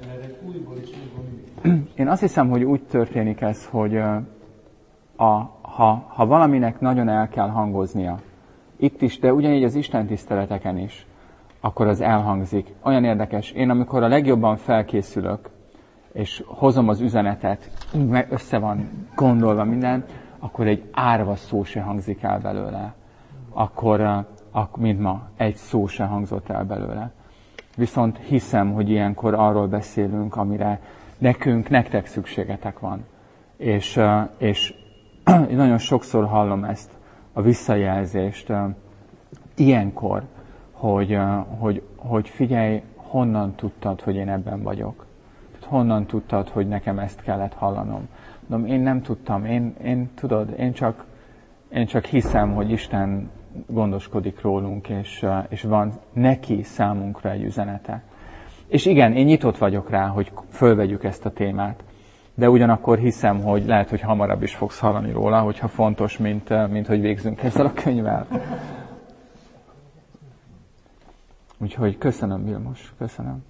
Speaker 1: Én azt hiszem, hogy úgy történik ez, hogy a, ha, ha valaminek nagyon el kell hangoznia, itt is, de ugyanígy az Isten tiszteleteken is, akkor az elhangzik. Olyan érdekes, én amikor a legjobban felkészülök, és hozom az üzenetet, össze van gondolva minden, akkor egy árva szó se hangzik el belőle. Akkor, mint ma, egy szó se hangzott el belőle. Viszont hiszem, hogy ilyenkor arról beszélünk, amire nekünk, nektek szükségetek van. És, és nagyon sokszor hallom ezt, a visszajelzést ilyenkor, hogy, hogy, hogy figyelj, honnan tudtad, hogy én ebben vagyok? Honnan tudtad, hogy nekem ezt kellett hallanom? Mondom, én nem tudtam, én, én tudod, én csak, én csak hiszem, hogy Isten gondoskodik rólunk, és, és van neki számunkra egy üzenete. És igen, én nyitott vagyok rá, hogy fölvegyük ezt a témát, de ugyanakkor hiszem, hogy lehet, hogy hamarabb is fogsz hallani róla, hogyha fontos, mint, mint hogy végzünk ezzel a könyvvel. Úgyhogy köszönöm, Vilmos, köszönöm.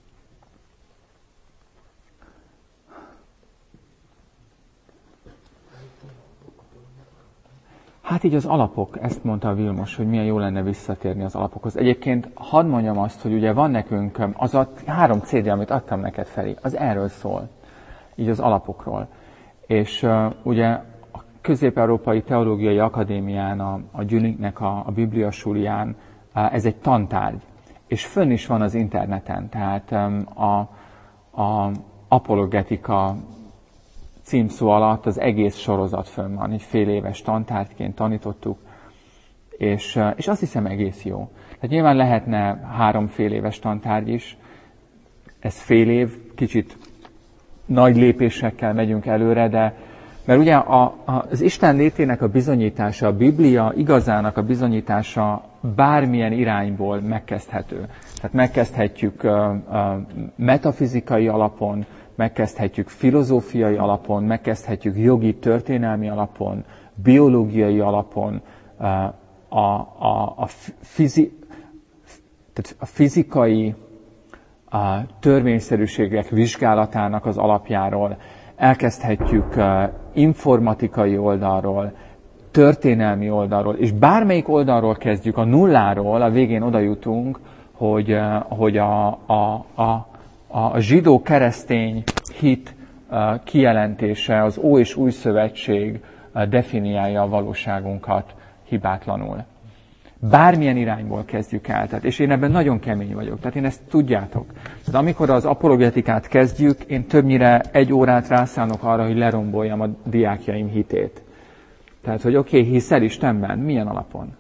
Speaker 1: Hát így az alapok, ezt mondta a Vilmos, hogy milyen jó lenne visszatérni az alapokhoz. Egyébként hadd mondjam azt, hogy ugye van nekünk az a három cé dé, amit adtam neked, Feri, az erről szól, így az alapokról. És uh, ugye a Közép-Európai Teológiai Akadémián, a, a Gyüniknek a, a Bibliasúlián uh, ez egy tantárgy, és fönn is van az interneten, tehát um, a, a apologetika címszó alatt az egész sorozat fönn van, egy fél éves tantárgyként tanítottuk, és, és azt hiszem egész jó. Tehát nyilván lehetne három fél éves tantárgy is, ez fél év, kicsit nagy lépésekkel megyünk előre, de mert ugye a, a, az Isten létének a bizonyítása, a Biblia igazának a bizonyítása bármilyen irányból megkezdhető. Tehát megkezdhetjük uh, uh, metafizikai alapon, megkezdhetjük filozófiai alapon, megkezdhetjük jogi, történelmi alapon, biológiai alapon, a, a, a, fizi, tehát a fizikai a törvényszerűségek vizsgálatának az alapjáról, elkezdhetjük informatikai oldalról, történelmi oldalról, és bármelyik oldalról kezdjük, a nulláról, a végén oda jutunk, hogy, hogy a, a, a a zsidó-keresztény hit kijelentése, az Ó és Új Szövetség definiálja a valóságunkat hibátlanul. Bármilyen irányból kezdjük el. Tehát, és én ebben nagyon kemény vagyok. Tehát én ezt tudjátok. Tehát amikor az apologetikát kezdjük, én többnyire egy órát rászánok arra, hogy leromboljam a diákjaim hitét. Tehát, hogy oké, okay, hiszel Istenben? Milyen alapon?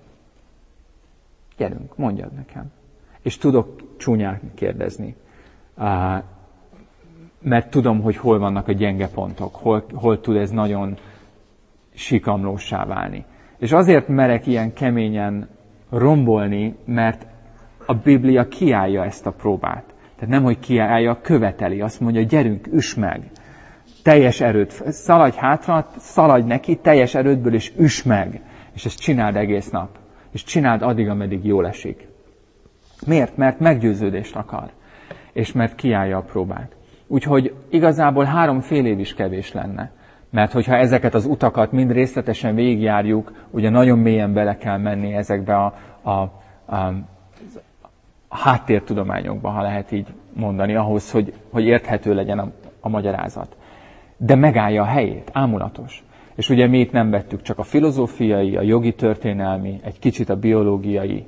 Speaker 1: Gyerünk, mondjad nekem. És tudok csúnyán kérdezni. Uh, mert tudom, hogy hol vannak a gyenge pontok, hol, hol tud ez nagyon sikamlóssá válni. És azért merek ilyen keményen rombolni, mert a Biblia kiállja ezt a próbát. Tehát nem, hogy kiállja, követeli. Azt mondja, gyerünk, üss meg. Teljes erőd. Szaladj hátra, szaladj neki, teljes erődből, és üss meg. És ezt csináld egész nap. És csináld addig, ameddig jól esik. Miért? Mert meggyőződést akar. És mert kiállja a próbát. Úgyhogy igazából három fél év is kevés lenne. Mert hogyha ezeket az utakat mind részletesen végigjárjuk, ugye nagyon mélyen bele kell menni ezekbe a, a, a, a háttértudományokba, ha lehet így mondani, ahhoz, hogy, hogy érthető legyen a, a magyarázat. De megállja a helyét, ámulatos. És ugye mi itt nem vettük csak a filozófiai, a jogi történelmi, egy kicsit a biológiai,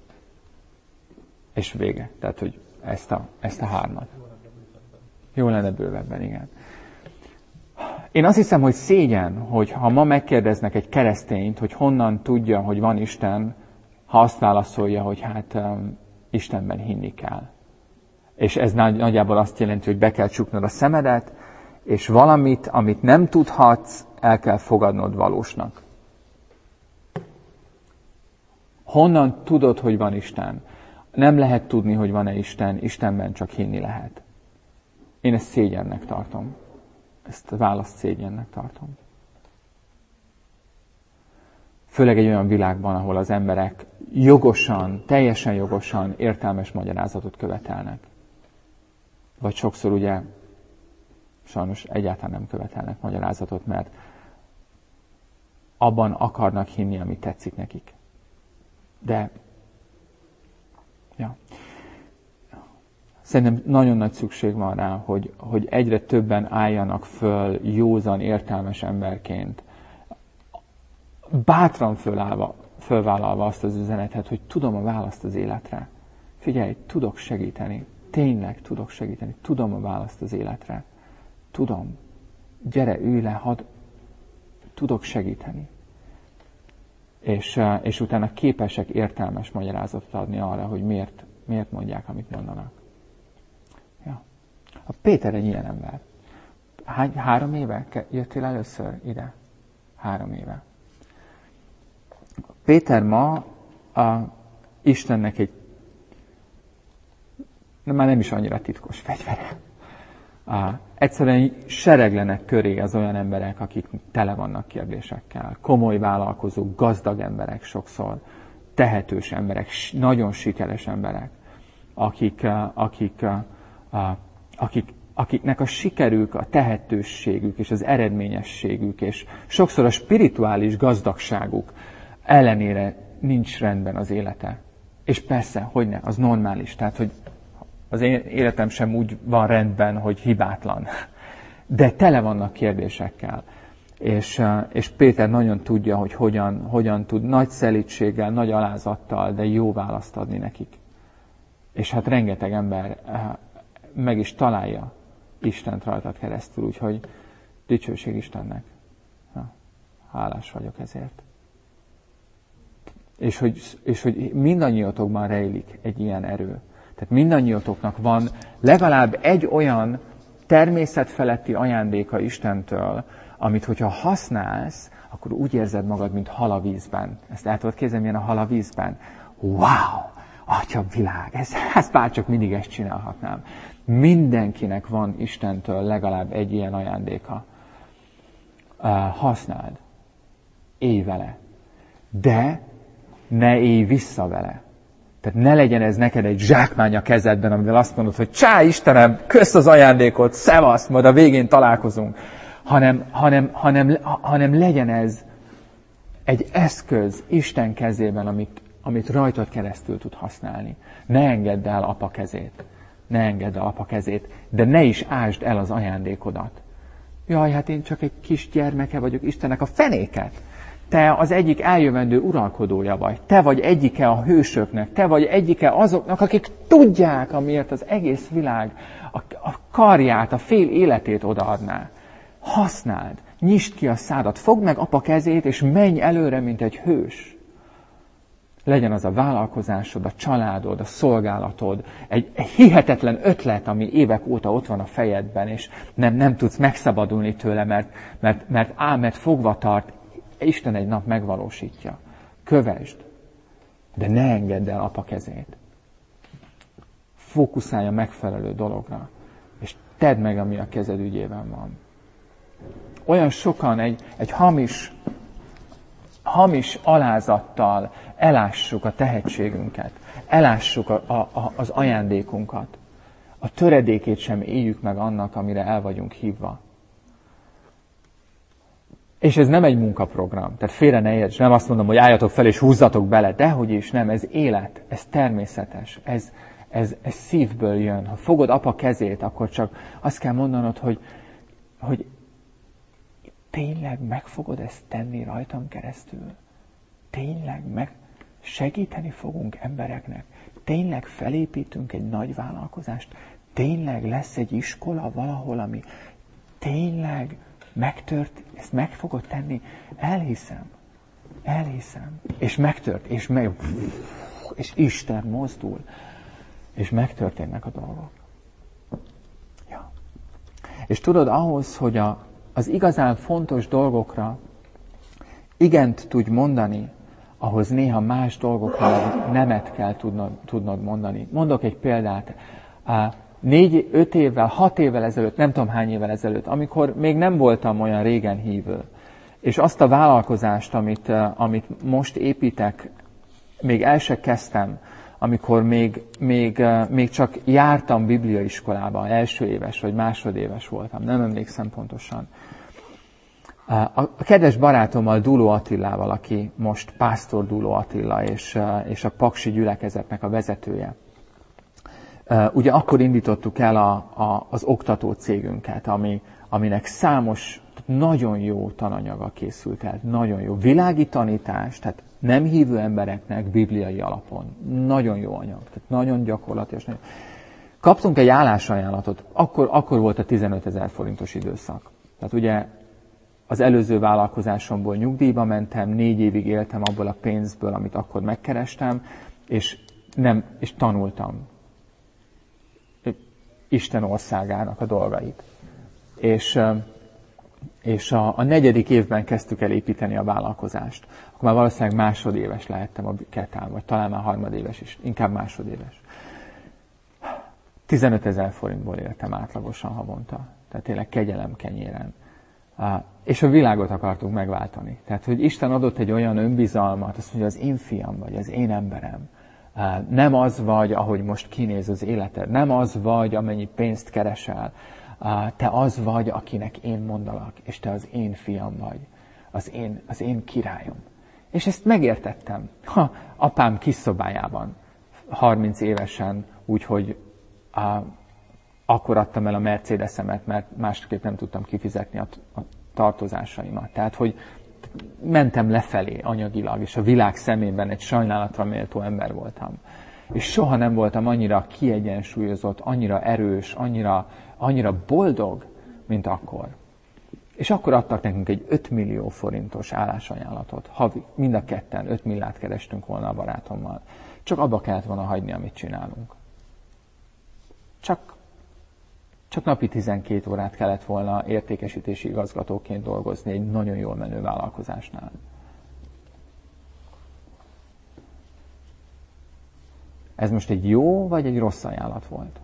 Speaker 1: és vége. Tehát, hogy ezt a, ezt a hármat. Jó lenne bővebben, igen. Én azt hiszem, hogy szégyen, hogy ha ma megkérdeznek egy keresztényt, hogy honnan tudja, hogy van Isten, ha azt válaszolja, hogy hát um, Istenben hinni kell. És ez nagyjából azt jelenti, hogy be kell csuknod a szemedet, és valamit, amit nem tudhatsz, el kell fogadnod valósnak. Honnan tudod, hogy van Isten? Nem lehet tudni, hogy van-e Isten, Istenben csak hinni lehet. Én ezt szégyennek tartom. Ezt a választ szégyennek tartom. Főleg egy olyan világban, ahol az emberek jogosan, teljesen jogosan értelmes magyarázatot követelnek. Vagy sokszor ugye sajnos egyáltalán nem követelnek magyarázatot, mert abban akarnak hinni, ami tetszik nekik. De ja. Szerintem nagyon nagy szükség van rá, hogy, hogy egyre többen álljanak föl józan, értelmes emberként, bátran fölállva, fölvállalva azt az üzenetet, hogy tudom a választ az életre. Figyelj, tudok segíteni. Tényleg tudok segíteni. Tudom a választ az életre. Tudom. Gyere, ülj le, hadd. Tudok segíteni. És, és utána képesek értelmes magyarázatot adni arra, hogy miért, miért mondják, amit mondanak. Ja. A Péter egy ilyen ember. Hány, három éve jöttél először ide? Három éve. Péter ma a Istennek egy már nem is annyira titkos fegyvere. Uh, egyszerűen sereglenek köré az olyan emberek, akik tele vannak kérdésekkel. Komoly vállalkozók, gazdag emberek sokszor, tehetős emberek, nagyon sikeres emberek, akik, uh, akik, uh, uh, akik, akiknek a sikerük, a tehetőségük és az eredményességük, és sokszor a spirituális gazdagságuk ellenére nincs rendben az élete. És persze, hogyne, az normális. Tehát, hogy az én életem sem úgy van rendben, hogy hibátlan. De tele vannak kérdésekkel. És, és Péter nagyon tudja, hogy hogyan, hogyan tud nagy szelídséggel, nagy alázattal, de jó választ adni nekik. És hát rengeteg ember meg is találja Istent rajtad keresztül, úgyhogy dicsőség Istennek. Hálás vagyok ezért. És hogy, és hogy mindannyiatokban rejlik egy ilyen erő. Tehát mindannyiatoknak van legalább egy olyan természetfeletti ajándéka Istentől, amit hogyha használsz, akkor úgy érzed magad, mint hal a vízben. Ezt el tudod képzelni, milyen a hal a vízben? Wow! Atya világ! Ez, ez bárcsak mindig ezt csinálhatnám. Mindenkinek van Istentől legalább egy ilyen ajándéka. Uh, használd. Élj vele. De ne élj vissza vele. Tehát ne legyen ez neked egy zsákmány a kezedben, amivel azt mondod, hogy csá, Istenem, kösz az ajándékot, szevasz, majd a végén találkozunk. Hanem, hanem, hanem, hanem legyen ez egy eszköz Isten kezében, amit, amit rajtad keresztül tud használni. Ne engedd el apa kezét. Ne engedd el apa kezét, de ne is ásd el az ajándékodat. Jaj, hát én csak egy kis gyermeke vagyok, Istennek a fenéket. Te az egyik eljövendő uralkodója vagy. Te vagy egyike a hősöknek. Te vagy egyike azoknak, akik tudják, amiért az egész világ a, a karját, a fél életét odaadná. Használd, nyisd ki a szádat, fogd meg apa kezét, és menj előre, mint egy hős. Legyen az a vállalkozásod, a családod, a szolgálatod, egy, egy hihetetlen ötlet, ami évek óta ott van a fejedben, és nem, nem tudsz megszabadulni tőle, mert, mert, mert álmet fogva tart, Isten egy nap megvalósítja. Kövesd, de ne engedd el apa kezét. Fókuszálj a megfelelő dologra, és tedd meg, ami a kezed ügyében van. Olyan sokan egy, egy hamis, hamis alázattal elássuk a tehetségünket, elássuk a, a, a, az ajándékunkat. A töredékét sem éljük meg annak, amire el vagyunk hívva. És ez nem egy munkaprogram, tehát félre ne érts, nem azt mondom, hogy álljatok fel és húzzatok bele, dehogy is nem, ez élet, ez természetes, ez, ez, ez szívből jön. Ha fogod apa kezét, akkor csak azt kell mondanod, hogy, hogy tényleg meg fogod ezt tenni rajtam keresztül? Tényleg meg segíteni fogunk embereknek? Tényleg felépítünk egy nagy vállalkozást? Tényleg lesz egy iskola valahol, ami tényleg megtört, ezt meg fogod tenni? Elhiszem. Elhiszem. És megtört, és meg, és Isten mozdul, és megtörténnek a dolgok. Ja. És tudod, ahhoz, hogy a, az igazán fontos dolgokra igent tudj mondani, ahhoz néha más dolgokra nemet kell tudnod, tudnod mondani. Mondok egy példát. Négy, öt évvel, hat évvel ezelőtt, nem tudom hány évvel ezelőtt, amikor még nem voltam olyan régen hívő, és azt a vállalkozást, amit, amit most építek, még el se kezdtem, amikor még, még, még csak jártam bibliaiskolába, első éves vagy másodéves voltam, nem emlékszem pontosan. A kedves barátommal, Dúló Attilával, aki most pásztor Dúló Attila, és, és a Paksi gyülekezetnek a vezetője. Ugye akkor indítottuk el a, a, az oktató cégünket, ami, aminek számos, nagyon jó tananyaga készült el, nagyon jó. Világi tanítás, tehát nem hívő embereknek bibliai alapon. Nagyon jó anyag, tehát nagyon gyakorlatilag. Kaptunk egy állásajánlatot, akkor, akkor volt a tizenötezer forintos időszak. Tehát ugye az előző vállalkozásomból nyugdíjba mentem, négy évig éltem abból a pénzből, amit akkor megkerestem, és, nem, és tanultam Isten országának a dolgait. És, és a, a negyedik évben kezdtük el építeni a vállalkozást. Akkor már valószínűleg másodéves lehettem a Ketán, vagy talán már harmadéves is, inkább másodéves. tizenötezer forintból éltem átlagosan havonta. Tehát tényleg kegyelem kenyéren. És a világot akartunk megváltani. Tehát, hogy Isten adott egy olyan önbizalmat, azt mondja, az én fiam vagy, az én emberem. Nem az vagy, ahogy most kinéz az életed. Nem az vagy, amennyi pénzt keresel. Te az vagy, akinek én mondalak, és te az én fiam vagy. Az én, az én királyom. És ezt megértettem. Ha, apám kis szobájában, harminc évesen, úgyhogy akkor adtam el a Mercedesemet, mert másképp nem tudtam kifizetni a, a tartozásaimat. Tehát, hogy mentem lefelé anyagilag, és a világ szemében egy sajnálatra méltó ember voltam. És soha nem voltam annyira kiegyensúlyozott, annyira erős, annyira, annyira boldog, mint akkor. És akkor adtak nekünk egy öt millió forintos állásajánlatot. Havi, mind a ketten öt milliárd kerestünk volna a barátommal. Csak abba kellett volna hagyni, amit csinálunk. Csak, csak napi tizenkét órát kellett volna értékesítési igazgatóként dolgozni egy nagyon jól menő vállalkozásnál. Ez most egy jó vagy egy rossz ajánlat volt?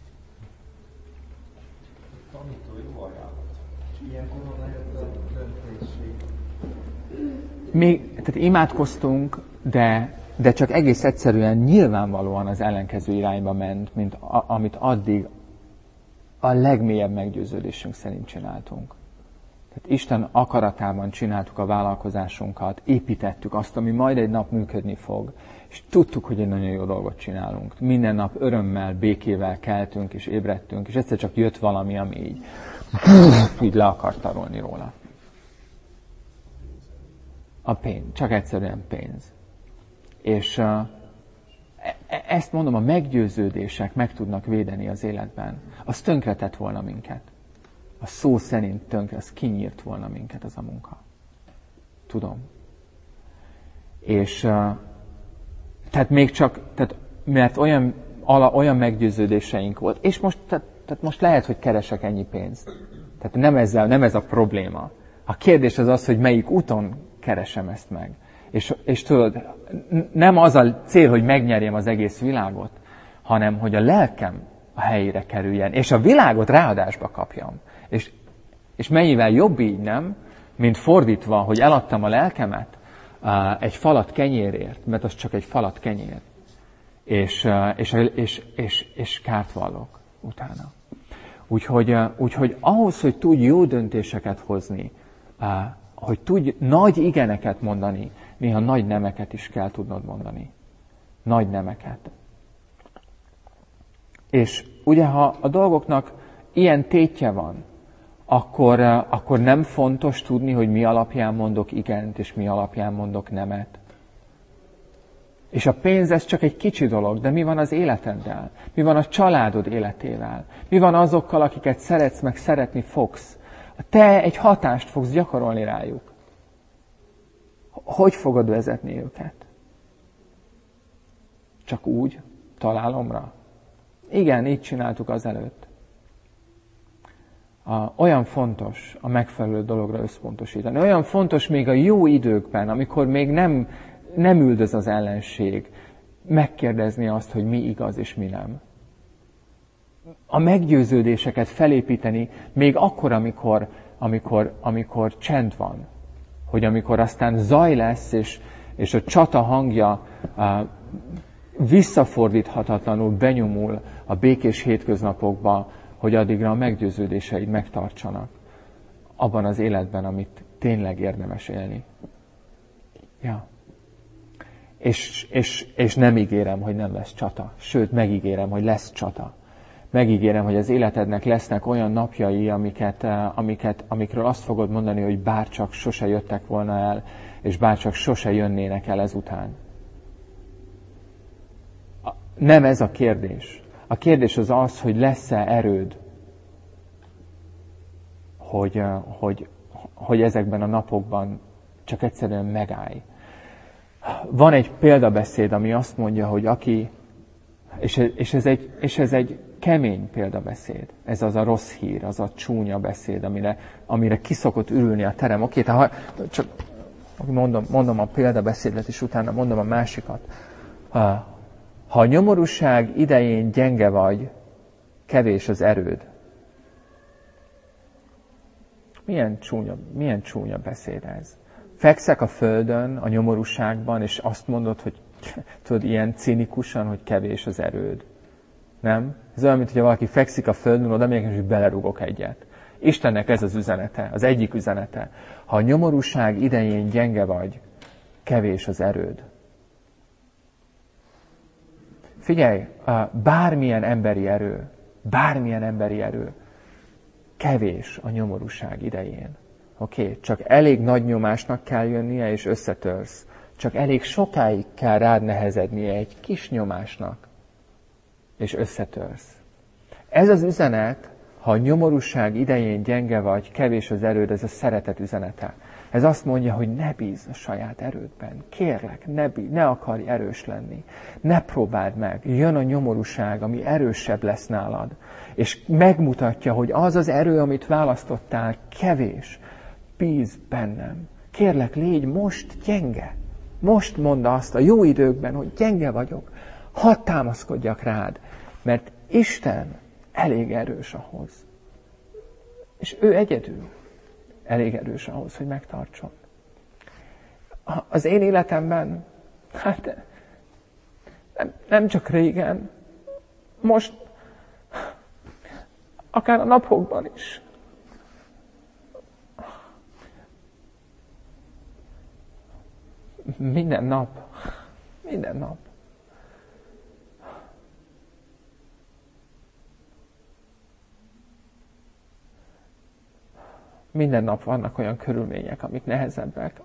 Speaker 5: Tanító jó ajánlat. És ilyenkor lejött a döntésség.
Speaker 1: Még, tehát imádkoztunk, de, de csak egész egyszerűen nyilvánvalóan az ellenkező irányba ment, mint a, amit addig a legmélyebb meggyőződésünk szerint csináltunk. Tehát Isten akaratában csináltuk a vállalkozásunkat, építettük azt, ami majd egy nap működni fog, és tudtuk, hogy egy nagyon jó dolgot csinálunk. Minden nap örömmel, békével keltünk és ébredtünk, és egyszer csak jött valami, ami így, így le akart tarolni róla. A pénz, csak egyszerűen pénz. És uh, ezt mondom, a meggyőződések meg tudnak védeni az életben. Az tönkretett volna minket. A szó szerint tönkre, az kinyírt volna minket az a munka. Tudom. És uh, tehát még csak, tehát, mert olyan, ala, olyan meggyőződéseink volt, és most, tehát, tehát most lehet, hogy keresek ennyi pénzt. Tehát nem, ezzel, nem ez a probléma. A kérdés az az, hogy melyik úton keresem ezt meg. És, és tudod, nem az a cél, hogy megnyerjem az egész világot, hanem hogy a lelkem a helyére kerüljen, és a világot ráadásba kapjam. És, és mennyivel jobb így, nem? Mint fordítva, hogy eladtam a lelkemet uh, egy falat kenyérért, mert az csak egy falat kenyér. És, uh, és, és, és, és kárt vallok utána. Úgyhogy, uh, úgyhogy ahhoz, hogy tudj jó döntéseket hozni, uh, hogy tudj nagy igeneket mondani, néha nagy nemeket is kell tudnod mondani. Nagy nemeket. És ugye, ha a dolgoknak ilyen tétje van, akkor, akkor nem fontos tudni, hogy mi alapján mondok igent, és mi alapján mondok nemet. És a pénz, ez csak egy kicsi dolog, de mi van az életeddel? Mi van a családod életével? Mi van azokkal, akiket szeretsz, meg szeretni fogsz? Te egy hatást fogsz gyakorolni rájuk. Hogy fogod vezetni őket? Csak úgy, találomra? Igen, így csináltuk azelőtt. A, olyan fontos a megfelelő dologra összpontosítani. Olyan fontos még a jó időkben, amikor még nem, nem üldöz az ellenség, megkérdezni azt, hogy mi igaz és mi nem. A meggyőződéseket felépíteni még akkor, amikor, amikor, amikor csend van. Hogy amikor aztán zaj lesz, és, és a csata hangja uh, visszafordíthatatlanul benyomul a békés hétköznapokba, hogy addigra a meggyőződéseid megtartsanak abban az életben, amit tényleg érdemes élni. Ja. És, és, és nem ígérem, hogy nem lesz csata. Sőt, megígérem, hogy lesz csata. Megígérem, hogy az életednek lesznek olyan napjai, amiket, amiket, amikről azt fogod mondani, hogy bárcsak sose jöttek volna el, és bárcsak sose jönnének el ezután. Nem ez a kérdés. A kérdés az az, hogy lesz-e erőd, hogy, hogy, hogy ezekben a napokban csak egyszerűen megállj. Van egy példabeszéd, ami azt mondja, hogy aki, és ez, és ez, egy, és ez egy kemény példabeszéd, ez az a rossz hír, az a csúnya beszéd, amire, amire kiszokott ürülni a terem. Oké, tehát ha, csak mondom, mondom a példabeszédet, és utána mondom a másikat. Ha, ha a nyomorúság idején gyenge vagy, kevés az erőd. Milyen csúnya, milyen csúnya beszéd ez. Fekszek a földön, a nyomorúságban, és azt mondod, hogy tudod, ilyen cinikusan, hogy kevés az erőd. Nem? Ez olyan, mintha valaki fekszik a földön, oda megyek, és belerugok egyet. Istennek ez az üzenete, az egyik üzenete. Ha a nyomorúság idején gyenge vagy, kevés az erőd. Figyelj, bármilyen emberi erő, bármilyen emberi erő, kevés a nyomorúság idején. Oké, okay? Csak elég nagy nyomásnak kell jönnie, és összetörsz. Csak elég sokáig kell rád nehezednie egy kis nyomásnak, és összetörsz. Ez az üzenet, ha a nyomorúság idején gyenge vagy, kevés az erőd, ez a szeretet üzenete. Ez azt mondja, hogy ne bízz a saját erődben. Kérlek, ne, bíz, ne akarj erős lenni. Ne próbáld meg. Jön a nyomorúság, ami erősebb lesz nálad. És megmutatja, hogy az az erő, amit választottál, kevés. Bízz bennem. Kérlek, légy most gyenge. Most mondd azt a jó időkben, hogy gyenge vagyok. Hadd támaszkodjak rád. Mert Isten elég erős ahhoz. És ő egyedül elég erős ahhoz, hogy megtartson. Az én életemben, hát nem, nem csak régen, most, akár a napokban is. Minden nap, minden nap. Minden nap vannak olyan körülmények, amik nehezebbek.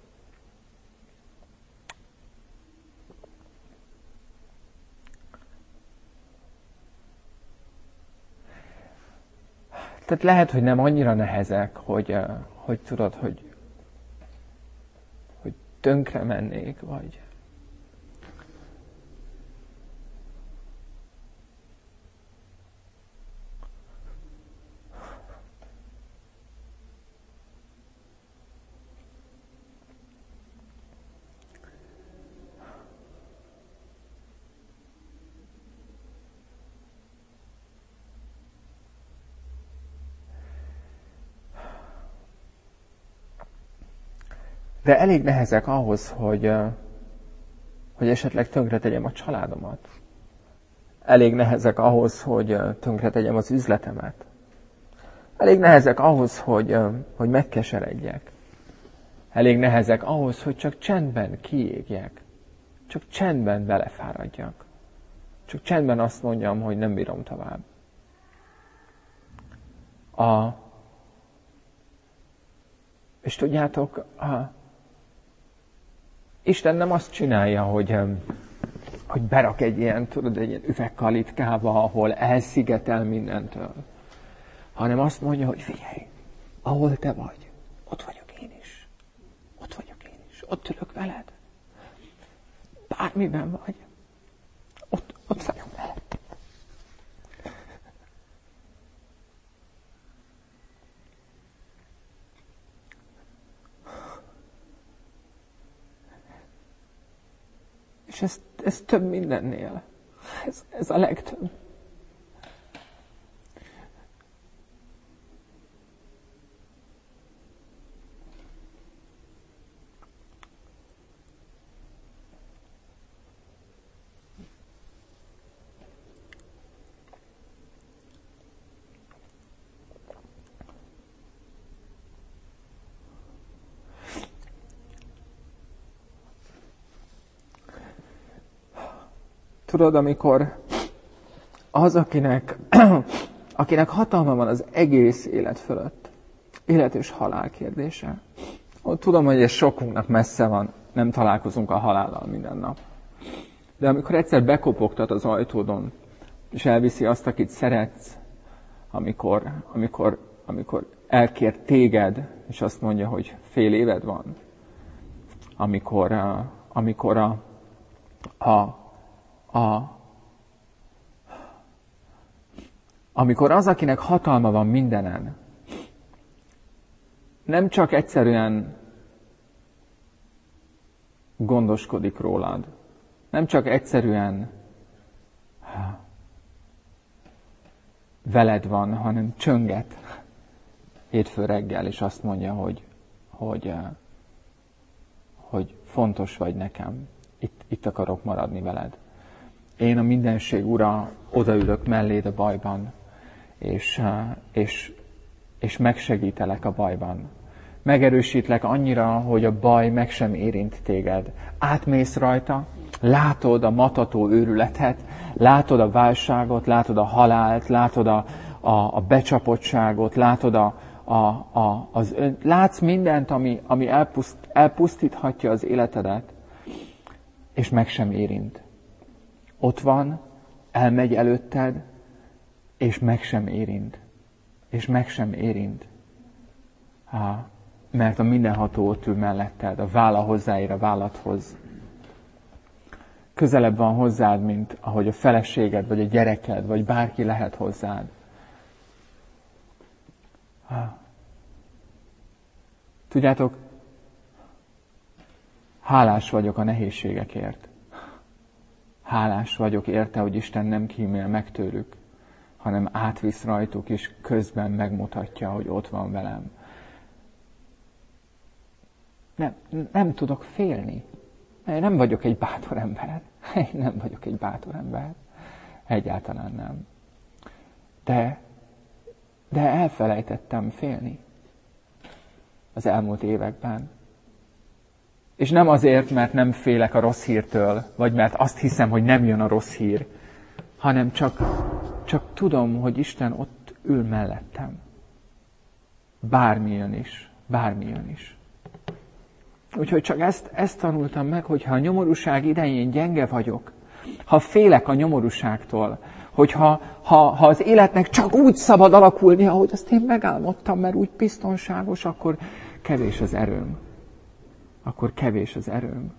Speaker 1: Tehát lehet, hogy nem annyira nehezek, hogy, hogy tudod, hogy, hogy tönkre mennék, vagy... De elég nehezek ahhoz, hogy, hogy esetleg tönkretegyem a családomat. Elég nehezek ahhoz, hogy tönkretegyem az üzletemet. Elég nehezek ahhoz, hogy, hogy megkeseredjek. Elég nehezek ahhoz, hogy csak csendben kiégjek. Csak csendben belefáradjak. Csak csendben azt mondjam, hogy nem bírom tovább. A, és tudjátok, a, Isten nem azt csinálja, hogy, hogy berak egy ilyen, tudod, egy ilyen üvegkalitkába, ahol elszigetel mindentől. Hanem azt mondja, hogy figyelj, ahol te vagy, ott vagyok én is. Ott vagyok én is. Ott ülök veled. Bármiben vagy. Ott, ott vagyok veled. És ez, ez több mindennél. Ez, ez a legtöbb. Tudod, amikor az, akinek, akinek hatalma van az egész élet fölött, élet és halál kérdése. Ott tudom, hogy ez sokunknak messze van, nem találkozunk a halállal minden nap. De amikor egyszer bekopogtat az ajtódon, és elviszi azt, akit szeretsz, amikor, amikor, amikor elkér téged, és azt mondja, hogy fél éved van, amikor, amikor a, a, a amikor az, akinek hatalma van mindenen, nem csak egyszerűen gondoskodik rólad, nem csak egyszerűen veled van, hanem csönget hétfő reggel, és azt mondja, hogy, hogy, hogy fontos vagy nekem, itt, itt akarok maradni veled. Én a mindenség ura, odaülök melléd a bajban, és, és, és megsegítelek a bajban. Megerősítlek annyira, hogy a baj meg sem érint téged. Átmész rajta, látod a matató őrületet, látod a válságot, látod a halált, látod a, a, a becsapottságot, látod a, a, a, az, látsz mindent, ami, ami elpuszt, elpusztíthatja az életedet, és meg sem érint. Ott van, elmegy előtted, és meg sem érint. És meg sem érint. Há, mert a mindenható ott ül melletted, a válla hozzáér a válladhoz. Közelebb van hozzád, mint ahogy a feleséged, vagy a gyereked, vagy bárki lehet hozzád. Há. Tudjátok, hálás vagyok a nehézségekért. Hálás vagyok érte, hogy Isten nem kímél meg tőlük, hanem átvisz rajtuk, és közben megmutatja, hogy ott van velem. Nem, nem tudok félni. Én nem vagyok egy bátor ember. Én nem vagyok egy bátor ember. Egyáltalán nem. De, de elfelejtettem félni az elmúlt években. És nem azért, mert nem félek a rossz hírtől, vagy mert azt hiszem, hogy nem jön a rossz hír, hanem csak, csak tudom, hogy Isten ott ül mellettem. Bármi jön is, bármi jön is. Úgyhogy csak ezt, ezt tanultam meg, hogy ha a nyomorúság idején gyenge vagyok, ha félek a nyomorúságtól, hogyha ha, ha az életnek csak úgy szabad alakulni, ahogy azt én megálmodtam, mert úgy biztonságos, akkor kevés az erőm. Akkor kevés az erőm.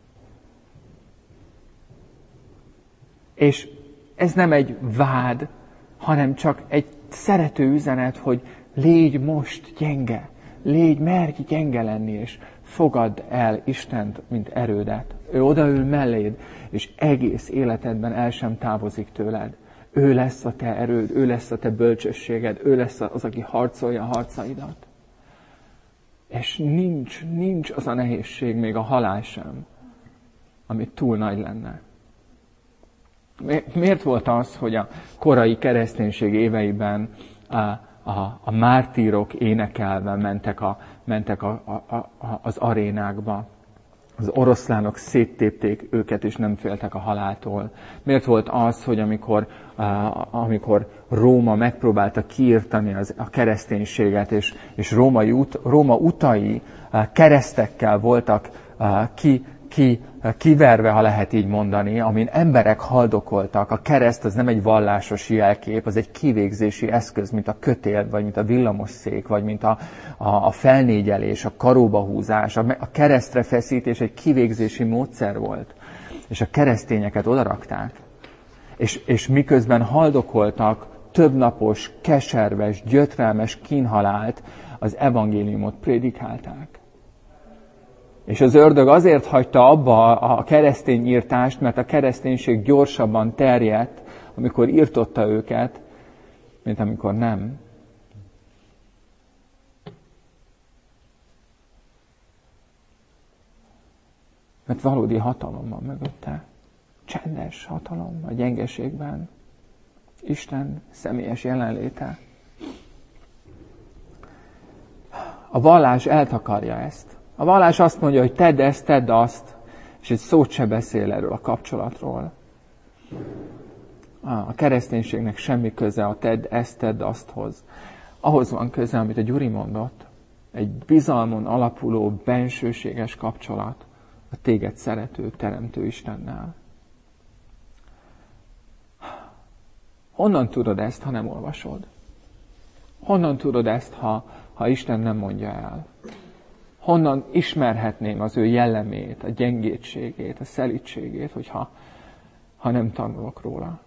Speaker 1: És ez nem egy vád, hanem csak egy szerető üzenet, hogy légy most gyenge, légy, merj gyenge lenni, és fogadd el Istent, mint erődet. Ő odaül melléd, és egész életedben el sem távozik tőled. Ő lesz a te erőd, ő lesz a te bölcsességed, ő lesz az, aki harcolja a harcaidat. És nincs, nincs az a nehézség, még a halál sem, ami túl nagy lenne. Miért volt az, hogy a korai kereszténység éveiben a, a, a mártírok énekelve mentek, a, mentek a, a, a, az arénákba? Az oroszlánok széttépték őket, és nem féltek a haláltól. Miért volt az, hogy amikor, uh, amikor Róma megpróbálta kiirtani az, a kereszténységet, és, és római ut, Róma utai uh, keresztekkel voltak uh, ki, ki, uh, kiverve, ha lehet így mondani, amin emberek haldokoltak. A kereszt az nem egy vallásos jelkép, az egy kivégzési eszköz, mint a kötél, vagy mint a villamosszék, vagy mint a, a, a felnégyelés, a karóba húzás. A, a keresztre feszítés egy kivégzési módszer volt. És a keresztényeket odarakták. És, és miközben haldokoltak többnapos, keserves, gyötrelmes kínhalált, az evangéliumot prédikálták. És az ördög azért hagyta abba a keresztény írtást, mert a kereszténység gyorsabban terjedt, amikor írtotta őket, mint amikor nem. Mert valódi hatalom van mögötte. Csendes hatalom a gyengeségben. Isten személyes jelenléte. A vallás eltakarja ezt. A vallás azt mondja, hogy tedd ezt, tedd azt, és egy szót se beszél erről a kapcsolatról. A kereszténységnek semmi köze a tedd ezt, tedd asthoz. Ahhoz van köze, amit a Gyuri mondott, egy bizalmon alapuló, bensőséges kapcsolat a téged szerető, teremtő Istennel. Honnan tudod ezt, ha nem olvasod? Honnan tudod ezt, ha, ha Isten nem mondja el? Honnan ismerhetném az ő jellemét, a gyengétségét, a szelídségét, hogyha ha nem tanulok róla?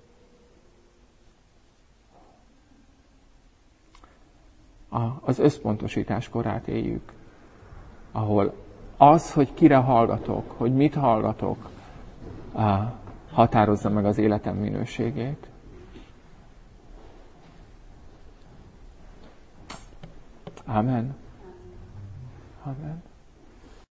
Speaker 1: A, az összpontosítás korát éljük, ahol az, hogy kire hallgatok, hogy mit hallgatok, határozza meg az életem minőségét. Amen. Amen.